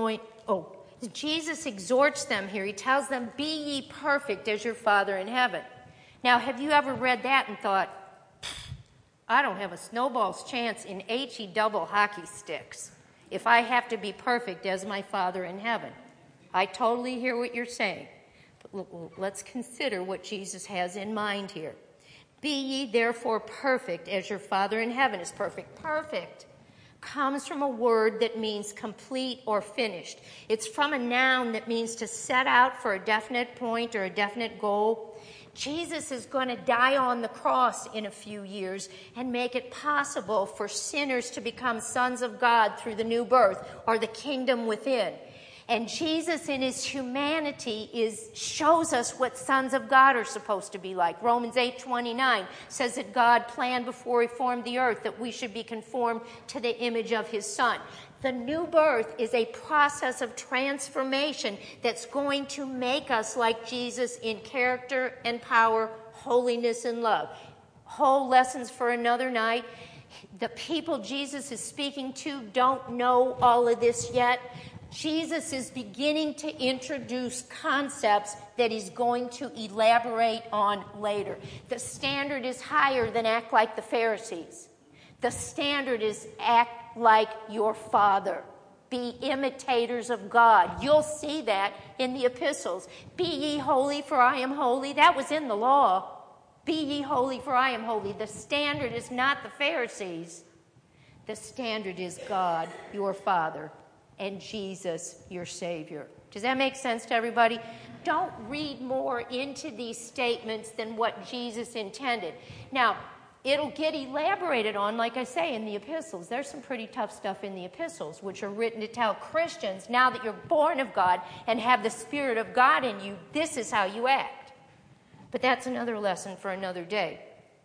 A: exhorts them here. He tells them, be ye perfect as your Father in heaven. Now, have you ever read that and thought, I don't have a snowball's chance in HE double hockey sticks if I have to be perfect as my Father in heaven? I totally hear what you're saying. But let's consider what Jesus has in mind here. Be ye therefore perfect as your Father in heaven is perfect. Perfect comes from a word that means complete or finished. It's from a noun that means to set out for a definite point or a definite goal. Jesus is going to die on the cross in a few years and make it possible for sinners to become sons of God through the new birth or the kingdom within. And Jesus in his humanity shows us what sons of God are supposed to be like. Romans 8:29 says that God planned before he formed the earth that we should be conformed to the image of his Son. The new birth is a process of transformation that's going to make us like Jesus in character and power, holiness and love. Whole lessons for another night. The people Jesus is speaking to don't know all of this yet. Jesus is beginning to introduce concepts that he's going to elaborate on later. The standard is higher than act like the Pharisees. The standard is act like your Father. Be imitators of God. You'll see that in the epistles. Be ye holy, for I am holy. That was in the law. Be ye holy, for I am holy. The standard is not the Pharisees. The standard is God, your Father, and Jesus, your Savior. Does that make sense to everybody? Don't read more into these statements than what Jesus intended. Now, It'll get elaborated on, like I say, in the epistles. There's some pretty tough stuff in the epistles, which are written to tell Christians, now that you're born of God and have the Spirit of God in you, this is how you act. But that's another lesson for another day.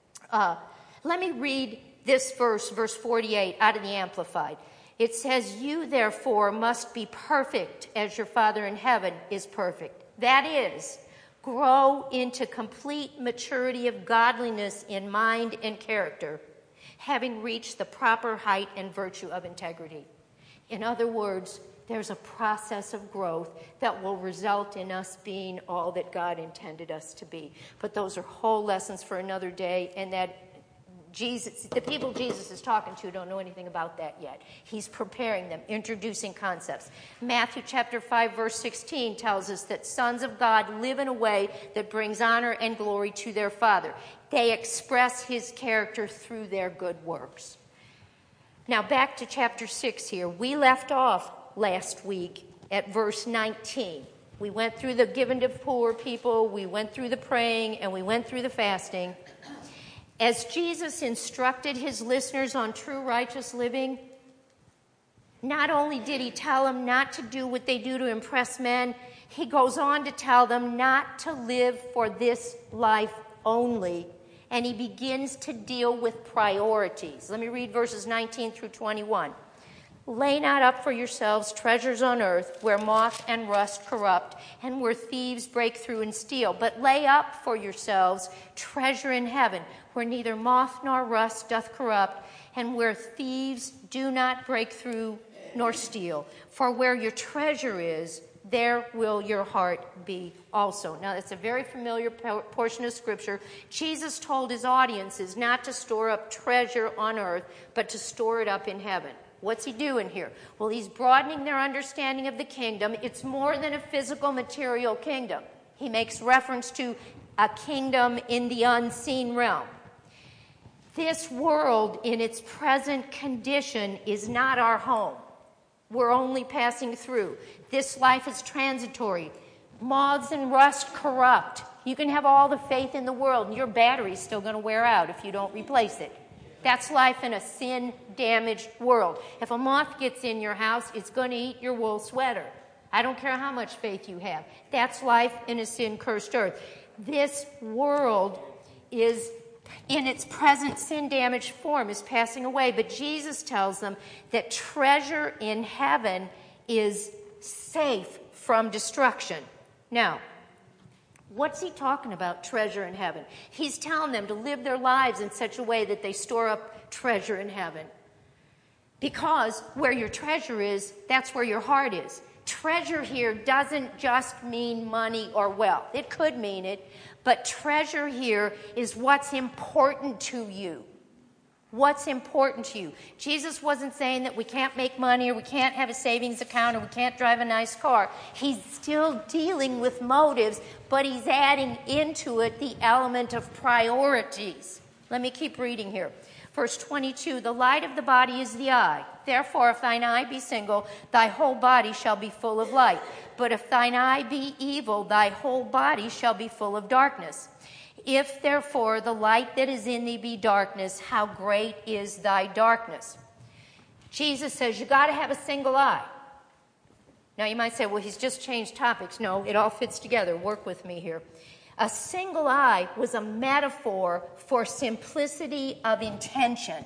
A: Let me read this verse 48, out of the Amplified. It says, "You, therefore, must be perfect as your Father in heaven is perfect." That is, grow into complete maturity of godliness in mind and character, having reached the proper height and virtue of integrity. In other words, there's a process of growth that will result in us being all that God intended us to be. But those are whole lessons for another day, and that the people Jesus is talking to don't know anything about that yet. He's preparing them, introducing concepts. Matthew chapter 5, verse 16 tells us that sons of God live in a way that brings honor and glory to their Father. They express his character through their good works. Now back to chapter 6 here. We left off last week at verse 19. We went through the giving to poor people, we went through the praying, and we went through the fasting. As Jesus instructed his listeners on true righteous living, not only did he tell them not to do what they do to impress men, he goes on to tell them not to live for this life only, and he begins to deal with priorities. Let me read verses 19 through 21. "Lay not up for yourselves treasures on earth, where moth and rust corrupt, and where thieves break through and steal. But lay up for yourselves treasure in heaven, where neither moth nor rust doth corrupt, and where thieves do not break through nor steal. For where your treasure is, there will your heart be also." Now, that's a very familiar portion of Scripture. Jesus told his audiences not to store up treasure on earth, but to store it up in heaven. What's he doing here? Well, he's broadening their understanding of the kingdom. It's more than a physical, material kingdom. He makes reference to a kingdom in the unseen realm. This world, in its present condition, is not our home. We're only passing through. This life is transitory. Moths and rust corrupt. You can have all the faith in the world, and your battery's still going to wear out if you don't replace it. That's life in a sin-damaged world. If a moth gets in your house, it's going to eat your wool sweater. I don't care how much faith you have. That's life in a sin-cursed earth. This world is, in its present sin-damaged form, is passing away. But Jesus tells them that treasure in heaven is safe from destruction. Now, what's he talking about, treasure in heaven? He's telling them to live their lives in such a way that they store up treasure in heaven. Because where your treasure is, that's where your heart is. Treasure here doesn't just mean money or wealth. It could mean it, but treasure here is what's important to you. What's important to you? Jesus wasn't saying that we can't make money or we can't have a savings account or we can't drive a nice car. He's still dealing with motives, but he's adding into it the element of priorities. Let me keep reading here. Verse 22, "The light of the body is the eye. Therefore, if thine eye be single, thy whole body shall be full of light. But if thine eye be evil, thy whole body shall be full of darkness. If, therefore, the light that is in thee be darkness, how great is thy darkness?" Jesus says you got to have a single eye. Now, you might say, well, he's just changed topics. No, it all fits together. Work with me here. A single eye was a metaphor for simplicity of intention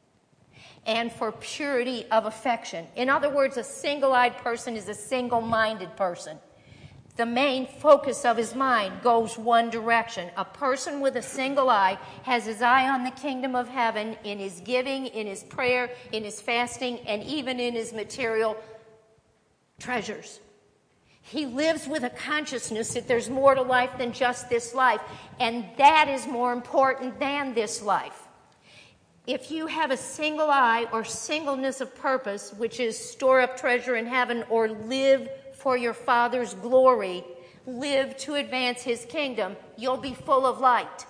A: and for purity of affection. In other words, a single-eyed person is a single-minded person. The main focus of his mind goes one direction. A person with a single eye has his eye on the kingdom of heaven in his giving, in his prayer, in his fasting, and even in his material treasures. He lives with a consciousness that there's more to life than just this life, and that is more important than this life. If you have a single eye or singleness of purpose, which is store up treasure in heaven or live for your Father's glory, live to advance his kingdom, you'll be full of light.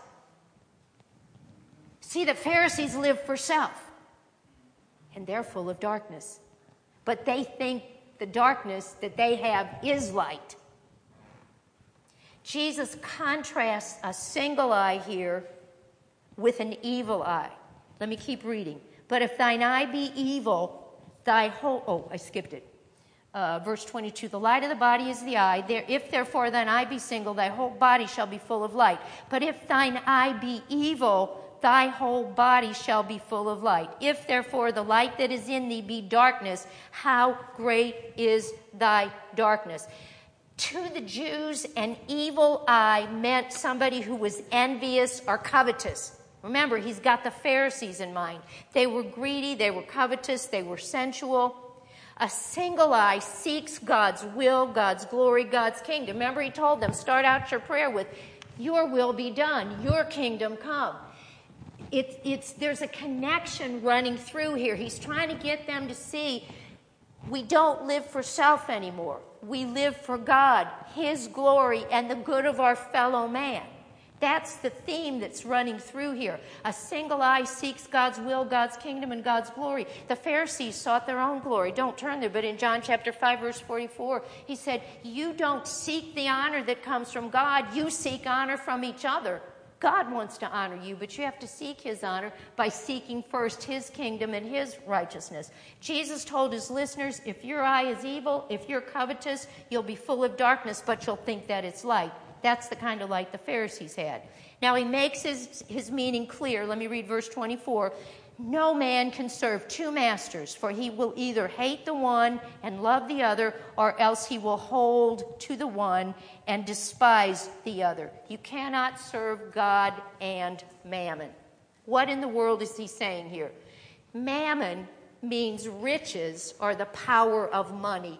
A: See, the Pharisees live for self, and they're full of darkness. But they think the darkness that they have is light. Jesus contrasts a single eye here with an evil eye. Let me keep reading. But if thine eye be evil, thy whole... Oh, I skipped it. Verse 22, the light of the body is the eye. If therefore thine eye be single, thy whole body shall be full of light. But if thine eye be evil, thy whole body shall be full of light. If therefore the light that is in thee be darkness, how great is thy darkness? To the Jews, an evil eye meant somebody who was envious or covetous. Remember, he's got the Pharisees in mind. They were greedy, they were covetous, they were sensual. A single eye seeks God's will, God's glory, God's kingdom. Remember, he told them, start out your prayer with, your will be done, your kingdom come. There's a connection running through here. He's trying to get them to see we don't live for self anymore. We live for God, his glory, and the good of our fellow man. That's the theme that's running through here. A single eye seeks God's will, God's kingdom, and God's glory. The Pharisees sought their own glory. Don't turn there, but in John chapter 5, verse 44, he said, you don't seek the honor that comes from God. You seek honor from each other. God wants to honor you, but you have to seek his honor by seeking first his kingdom and his righteousness. Jesus told his listeners, if your eye is evil, if you're covetous, you'll be full of darkness, but you'll think that it's light. That's the kind of light the Pharisees had. Now he makes his meaning clear. Let me read verse 24. No man can serve two masters, for he will either hate the one and love the other, or else he will hold to the one and despise the other. You cannot serve God and mammon. What in the world is he saying here? Mammon means riches or the power of money.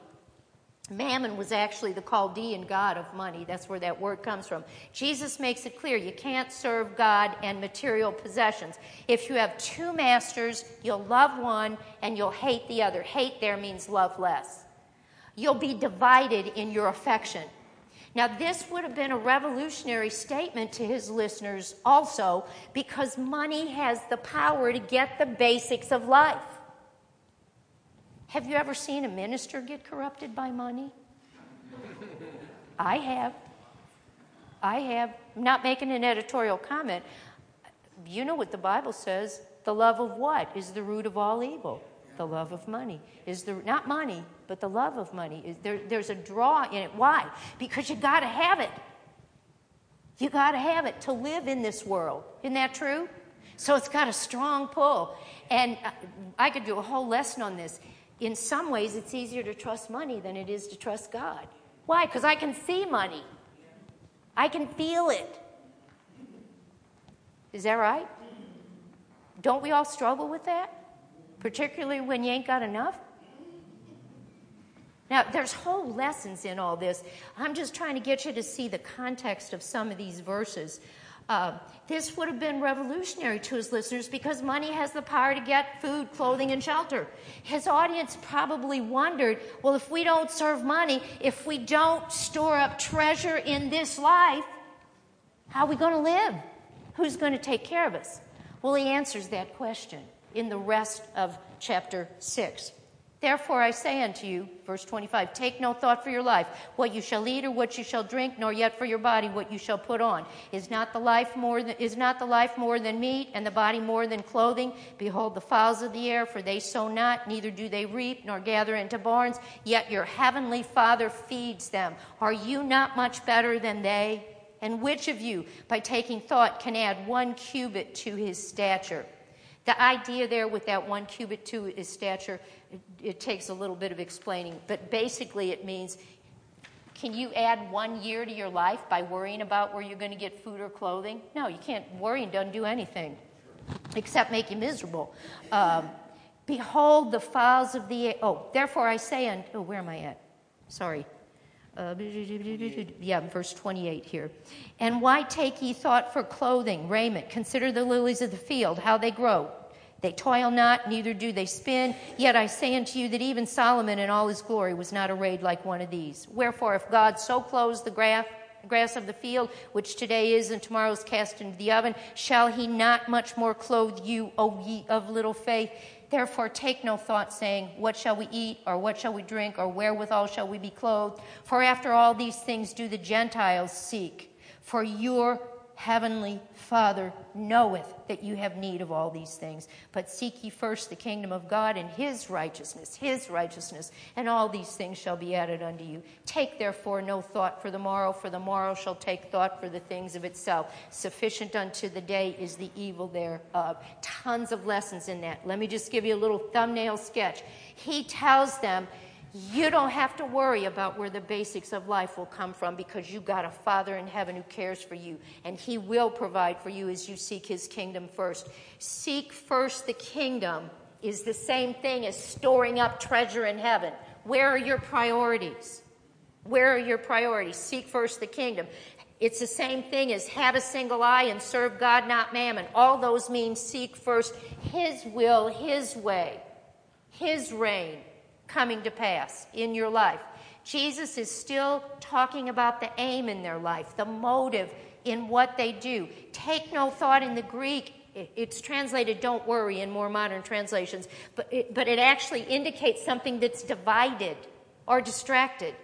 A: Mammon was actually the Chaldean god of money. That's where that word comes from. Jesus makes it clear you can't serve God and material possessions. If you have two masters, you'll love one and you'll hate the other. Hate there means love less. You'll be divided in your affection. Now, this would have been a revolutionary statement to his listeners also, because money has the power to get the basics of life. Have you ever seen a minister get corrupted by money? I have. I'm not making an editorial comment. You know what the Bible says. The love of what is the root of all evil? The love of money. Not money, but the love of money. There's a draw in it. Why? Because you got to have it. You got to have it to live in this world. Isn't that true? So it's got a strong pull. And I could do a whole lesson on this. In some ways, it's easier to trust money than it is to trust God. Why? Because I can see money. I can feel it. Is that right? Don't we all struggle with that? Particularly when you ain't got enough? Now, there's whole lessons in all this. I'm just trying to get you to see the context of some of these verses. This would have been revolutionary to his listeners because money has the power to get food, clothing, and shelter. His audience probably wondered, well, if we don't serve money, if we don't store up treasure in this life, how are we going to live? Who's going to take care of us? Well, he answers that question in the rest of chapter 6. Therefore I say unto you, verse 25, take no thought for your life, what you shall eat or what you shall drink, nor yet for your body what you shall put on. Is not the life more than meat, and the body more than clothing? Behold the fowls of the air, for they sow not, neither do they reap, nor gather into barns, yet your heavenly Father feeds them. Are you not much better than they? And which of you, by taking thought, can add 1 cubit to his stature? The idea there with that 1 cubit to his stature, it takes a little bit of explaining, but basically it means, can you add 1 year to your life by worrying about where you're going to get food or clothing? No, you can't. Worrying doesn't do anything except make you miserable. Behold the fowls of the air. Oh, therefore I say, where am I at? Sorry. Verse 28 here. And why take ye thought for clothing, raiment? Consider the lilies of the field, how they grow. They toil not, neither do they spin. Yet I say unto you that even Solomon in all his glory was not arrayed like one of these. Wherefore, if God so clothes the grass of the field, which today is and tomorrow is cast into the oven, shall he not much more clothe you, O ye of little faith? Therefore take no thought, saying, what shall we eat, or what shall we drink, or wherewithal shall we be clothed? For after all these things do the Gentiles seek. For your heavenly Father knoweth that you have need of all these things. But seek ye first the kingdom of God and his righteousness, and all these things shall be added unto you. Take therefore no thought for the morrow shall take thought for the things of itself. Sufficient unto the day is the evil thereof. Tons of lessons in that. Let me just give you a little thumbnail sketch. He tells them, you don't have to worry about where the basics of life will come from, because you got a Father in heaven who cares for you, and he will provide for you as you seek his kingdom first. Seek first the kingdom is the same thing as storing up treasure in heaven. Where are your priorities? Where are your priorities? Seek first the kingdom. It's the same thing as have a single eye and serve God, not mammon. All those mean seek first his will, his way, his reign coming to pass in your life. Jesus is still talking about the aim in their life, the motive in what they do. Take no thought in the Greek. It's translated don't worry in more modern translations, but it actually indicates something that's divided or distracted.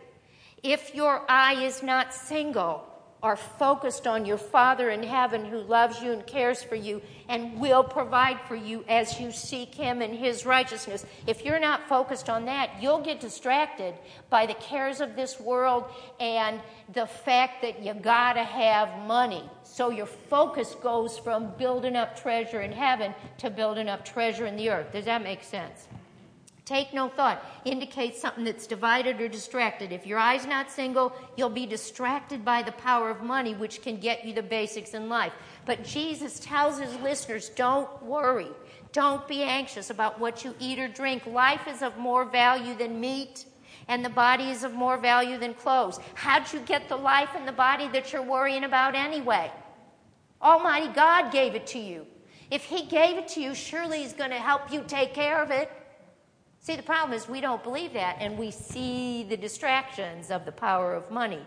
A: If your eye is not single or focused on your Father in heaven who loves you and cares for you and will provide for you as you seek him and his righteousness, if you're not focused on that, you'll get distracted by the cares of this world and the fact that you gotta have money. So your focus goes from building up treasure in heaven to building up treasure in the earth. Does that make sense? Take no thought indicates something that's divided or distracted. If your eye's not single, you'll be distracted by the power of money, which can get you the basics in life. But Jesus tells his listeners, don't worry. Don't be anxious about what you eat or drink. Life is of more value than meat, and the body is of more value than clothes. How'd you get the life and the body that you're worrying about anyway? Almighty God gave it to you. If he gave it to you, surely he's going to help you take care of it. See, the problem is we don't believe that, and we see the distractions of the power of money.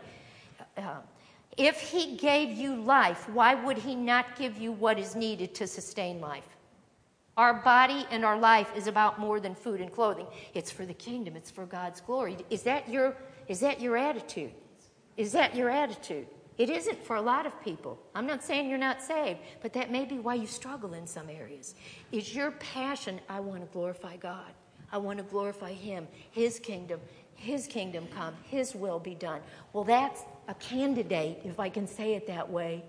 A: If he gave you life, why would he not give you what is needed to sustain life? Our body and our life is about more than food and clothing. It's for the kingdom. It's for God's glory. Is that your attitude? Is that your attitude? It isn't for a lot of people. I'm not saying you're not saved, but that may be why you struggle in some areas. Is your passion, I want to glorify God. I want to glorify him, his kingdom come, his will be done. Well, that's a candidate, if I can say it that way,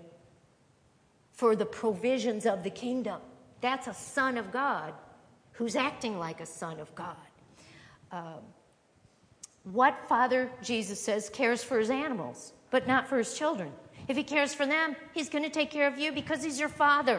A: for the provisions of the kingdom. That's a son of God who's acting like a son of God. What father, Jesus says, cares for his animals, but not for his children? If he cares for them, he's going to take care of you because he's your father.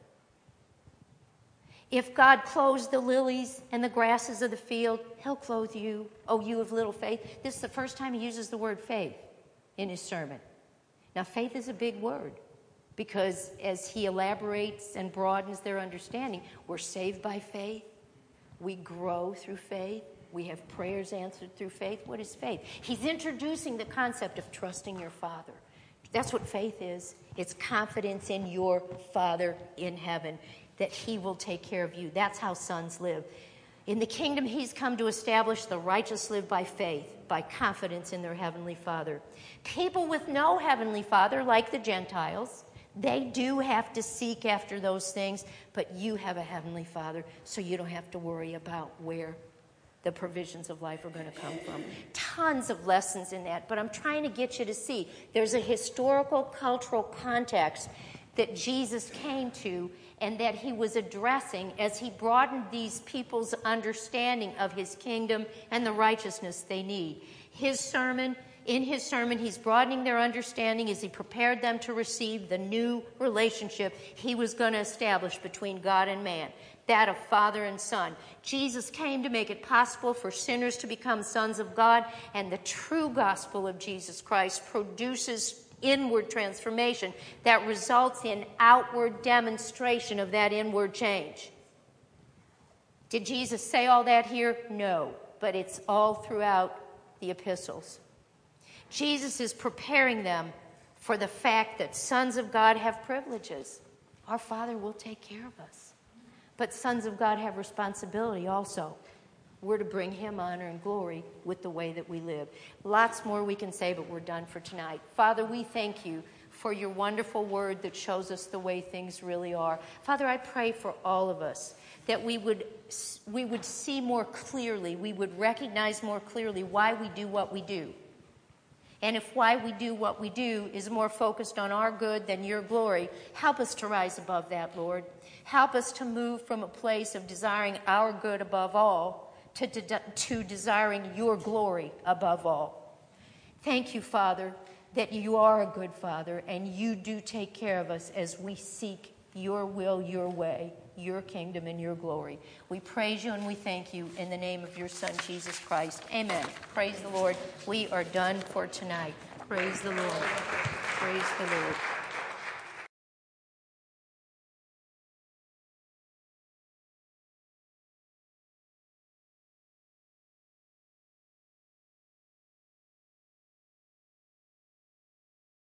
A: If God clothes the lilies and the grasses of the field, he'll clothe you, oh, you of little faith. This is the first time he uses the word faith in his sermon. Now, faith is a big word because as he elaborates and broadens their understanding, we're saved by faith. We grow through faith. We have prayers answered through faith. What is faith? He's introducing the concept of trusting your Father. That's what faith is. It's confidence in your Father in heaven, that he will take care of you. That's how sons live. In the kingdom, he's come to establish the righteous live by faith, by confidence in their heavenly Father. People with no heavenly Father, like the Gentiles, they do have to seek after those things, but you have a heavenly Father, so you don't have to worry about where the provisions of life are going to come from. Tons of lessons in that, but I'm trying to get you to see there's a historical, cultural context that Jesus came to and that he was addressing as he broadened these people's understanding of his kingdom and the righteousness they need. In his sermon, he's broadening their understanding as he prepared them to receive the new relationship he was going to establish between God and man, that of Father and Son. Jesus came to make it possible for sinners to become sons of God, and the true gospel of Jesus Christ produces inward transformation that results in outward demonstration of that inward change. Did Jesus say all that here? No, but it's all throughout the epistles. Jesus is preparing them for the fact that sons of God have privileges. Our Father will take care of us. But sons of God have responsibility also. We're to bring him honor and glory with the way that we live. Lots more we can say, but we're done for tonight. Father, we thank you for your wonderful word that shows us the way things really are. Father, I pray for all of us that we would see more clearly, we would recognize more clearly why we do what we do. And if why we do what we do is more focused on our good than your glory, help us to rise above that, Lord. Help us to move from a place of desiring our good above all to desiring your glory above all. Thank you, Father, that you are a good Father and you do take care of us as we seek your will, your way, your kingdom, and your glory. We praise you and we thank you in the name of your Son, Jesus Christ. Amen. Praise the Lord. We are done for tonight. Praise the Lord. Praise the Lord.